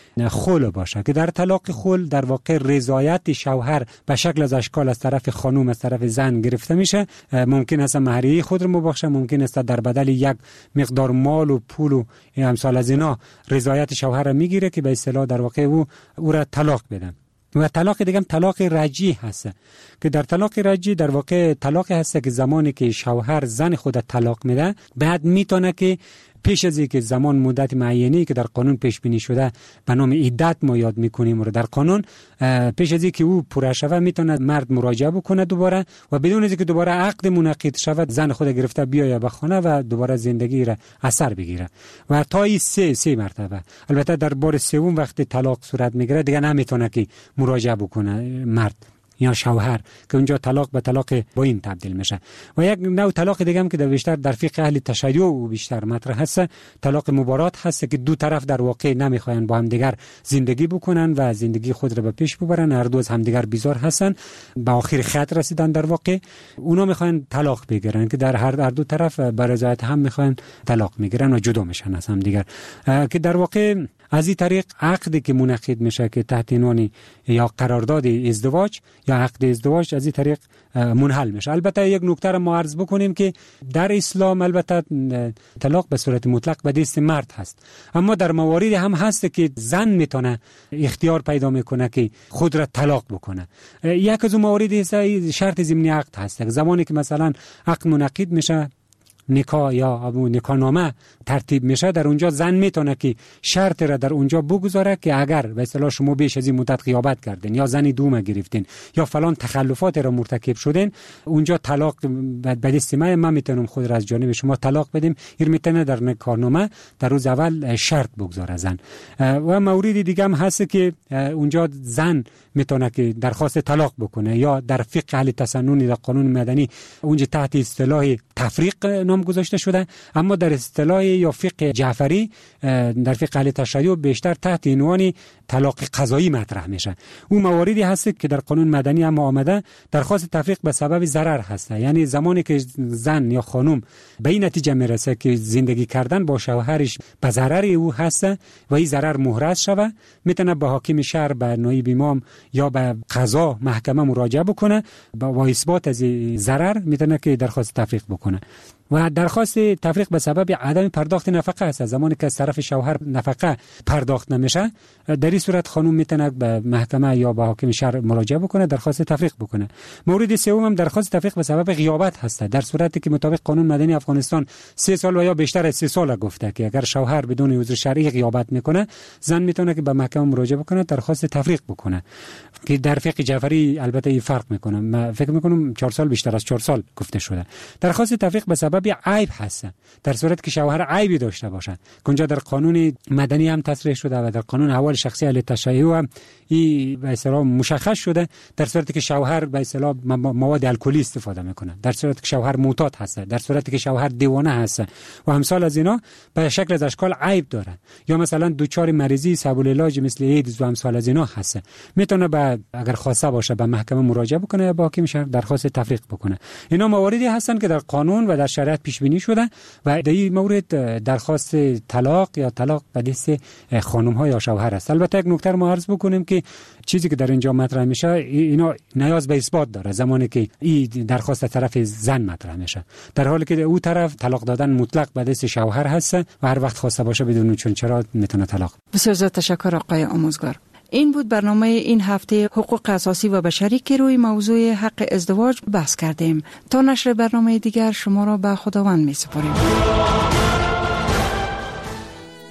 خلع باشه که در طلاق خلع در واقع رضایت شوهر به شکل از اشکال از طرف خانم از طرف زن گرفته میشه. ممکن است مهریه خود رو مبخشه، ممکن است در بدل یک مقدار مال و پول و امثال از اینا رضایت شوهر را میگیره که به اصطلاح در واقع او را طلاق بده. و طلاق دیگه هم طلاق رجعی هست که در طلاق رجعی در واقع طلاق هست که زمانی که شوهر زن خود طلاق میده بعد میتونه که پیش از اینکه زمان مدت معینی که در قانون پیش بینی شده به نام عدت ما یاد میکنیم و در قانون پیش از اینکه او پوره شود میتونه مرد مراجعه بکنه دوباره و بدون اینکه دوباره عقد منعقد شود زن خود گرفته بیاید به خانه و دوباره زندگی را اثر بگیره و تا این سه مرتبه. البته در بار سوم وقتی طلاق صورت میگیره دیگه نمیتونه که مراجعه بکنه مرد یا شوهر که اونجا طلاق به طلاق باین تبدیل میشه. و یک نوع طلاق دیگه هم که در بیشتر در فقه اهل تشیع و بیشتر مطرح هست طلاق مبارات هست که دو طرف در واقع نمیخواین با هم دیگر زندگی بکنن و زندگی خود را به پیش ببرن، هر دو از هم دیگر بیزار هستن، به آخر خط رسیدن، در واقع اونا میخواین طلاق بگیرن که در هر دو طرف به رضایت هم میخواین طلاق میگیرن و جدا میشن از هم دیگر. که در واقع از این طریق عقدی که منعقد میشه که تحت عنوان یا قرارداد ازدواج یا عقد ازدواج از این طریق منحل میشه. البته یک نکته را ما عرض بکنیم که در اسلام البته طلاق به صورت مطلق به دست مرد هست، اما در مواردی هم هست که زن میتونه اختیار پیدا میکنه که خود را طلاق بکنه. یک از اون مواردی شرط ضمنی عقد هست. زمانی که مثلا عقد منعقد میشه، نکاح یا نکاح نامه ترتیب میشه، در اونجا زن میتونه که شرط را در اونجا بگذاره که اگر به اصطلاح شما بیش از این مدت غیابت کردین یا زنی دوم گرفتین یا فلان تخلفات را مرتکب شدین، اونجا طلاق به دست من میتونم خود را از جانب شما طلاق بدیم. این میتونه در نکاح نامه در روز اول شرط بگذاره زن. و مورد دیگه هم هست که اونجا زن میتونه که درخواست طلاق بکنه یا در فقه اهل تسنن در قانون مدنی اونجا تحت اصطلاح تفریق نام گذاشته شده، اما در اصطلاح یا فقه جعفری در فقه اهل تشیع بیشتر تحت عنوان طلاق قضایی مطرح میشه. اون مواردی هست که در قانون مدنی هم آمده درخواست تفریق به سبب ضرر هست، یعنی زمانی که زن یا خانم به این نتیجه میرسه که زندگی کردن با شوهرش به ضرر او هست و این ضرر محرز شوه، میتونه به حاکم شهر، به نایب امام یا به قضا محکمه مراجعه بکنه با اثبات از ضرر میتونه که درخواست تفریق بکنه. و درخواست تفریق به سبب عدم پرداخت نفقه است. زمانی که از طرف شوهر نفقه پرداخت نمیشه، در این صورت خانم میتونه به محکمه یا به حاکم شهر مراجعه بکنه، درخواست تفریق بکنه. مورد سوم هم درخواست تفریق به سبب غیابت هست، در صورتی که مطابق قانون مدنی افغانستان 3 سال و یا بیشتر از 3 سال گفته که اگر شوهر بدون عذر شرعی غیابت میکنه، زن میتونه که به محکمه مراجعه بکنه، درخواست تفریق بکنه. که در فقه جعفری البته این فرق میکنه، من فکر میکنم 4 سال بیشتر از 4 سال گفته شده. درخواست تفریق به سبب عیب هست، در صورتی که شوهر عیبی داشته باشه، که اونجا در قانون مدنی هم تصریح شده و در قانون احوال شخصی اهل تشیع هم این به اصطلاح مشخص شده. در صورتی که شوهر به اصطلاح مواد الکلی استفاده میکنه، در صورتی که شوهر معتاد هست، در صورتی که شوهر دیوانه هست و امثال از اینا به شکل از اشکال عیب داره، یا مثلا دچار مریضی صعب العلاج مثل ایدز و امثال از اینا هست، میتونه اگر خواسته باشه به محکمه مراجعه بکنه یا با حاکم شهر درخواست تفریق بکنه. اینا مواردی هستن که در قانون و در شریعت پیش بینی شده و در این مورد درخواست طلاق یا طلاق به دست خانم ها یا شوهر است. البته یک نکته ما عرض بکنیم که چیزی که در اینجا مطرح میشه اینا نیاز به اثبات داره زمانی که این درخواست طرف زن مطرح میشه، در حالی که او طرف طلاق دادن مطلق به دست شوهر هست و هر وقت خواسته باشه بدون چرا میتونه طلاق. بسیار زیاد تشکر آقای آموزگار. این بود برنامه این هفته حقوق اساسی و بشری که روی موضوع حق ازدواج بحث کردیم. تا نشر برنامه دیگر شما را به خداوند می سپاریم.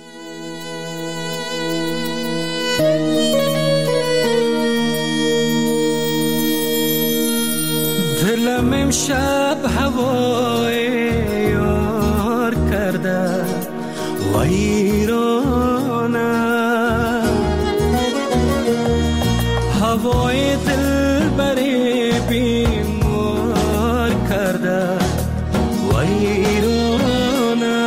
دلم امشب هوای یار کرده ویرانه، هوای دل بری بیمار کرده ویرانه،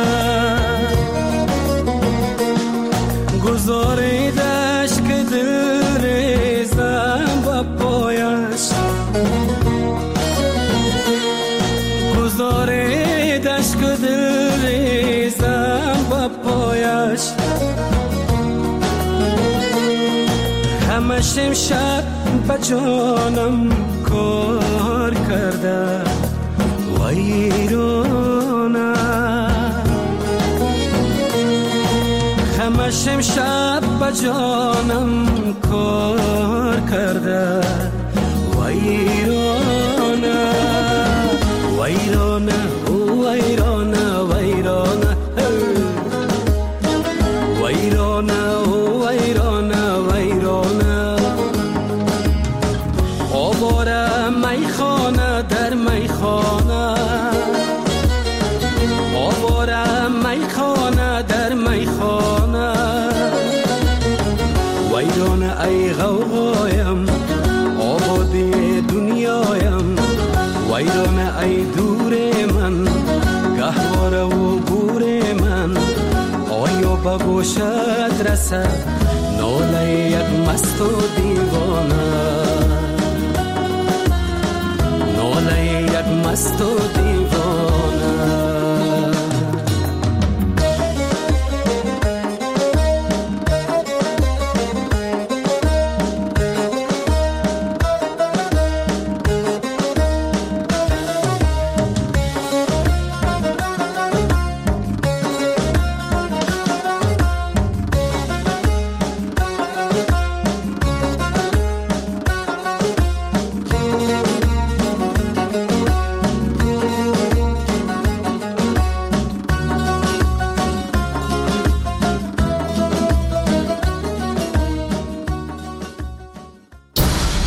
گذاریدش که دل ریزم با پایش، گذاریدش که دل ریزم با پایش، همش امشب با جانم کار کرده ویرانه، همش امشب با جانم کار کرده ویرانه، ویرانه ویرانه ویرانه ویرانه ویرانه ویرانه، آواره میخانه در میخانه، آواره میخانه در میخانه، ویرانه ای غوغایم آبادی دنیایم، ویرانه ای دور من گهواره و گور من، آیا به گوشت رسد ناله یک مست و دیوانه.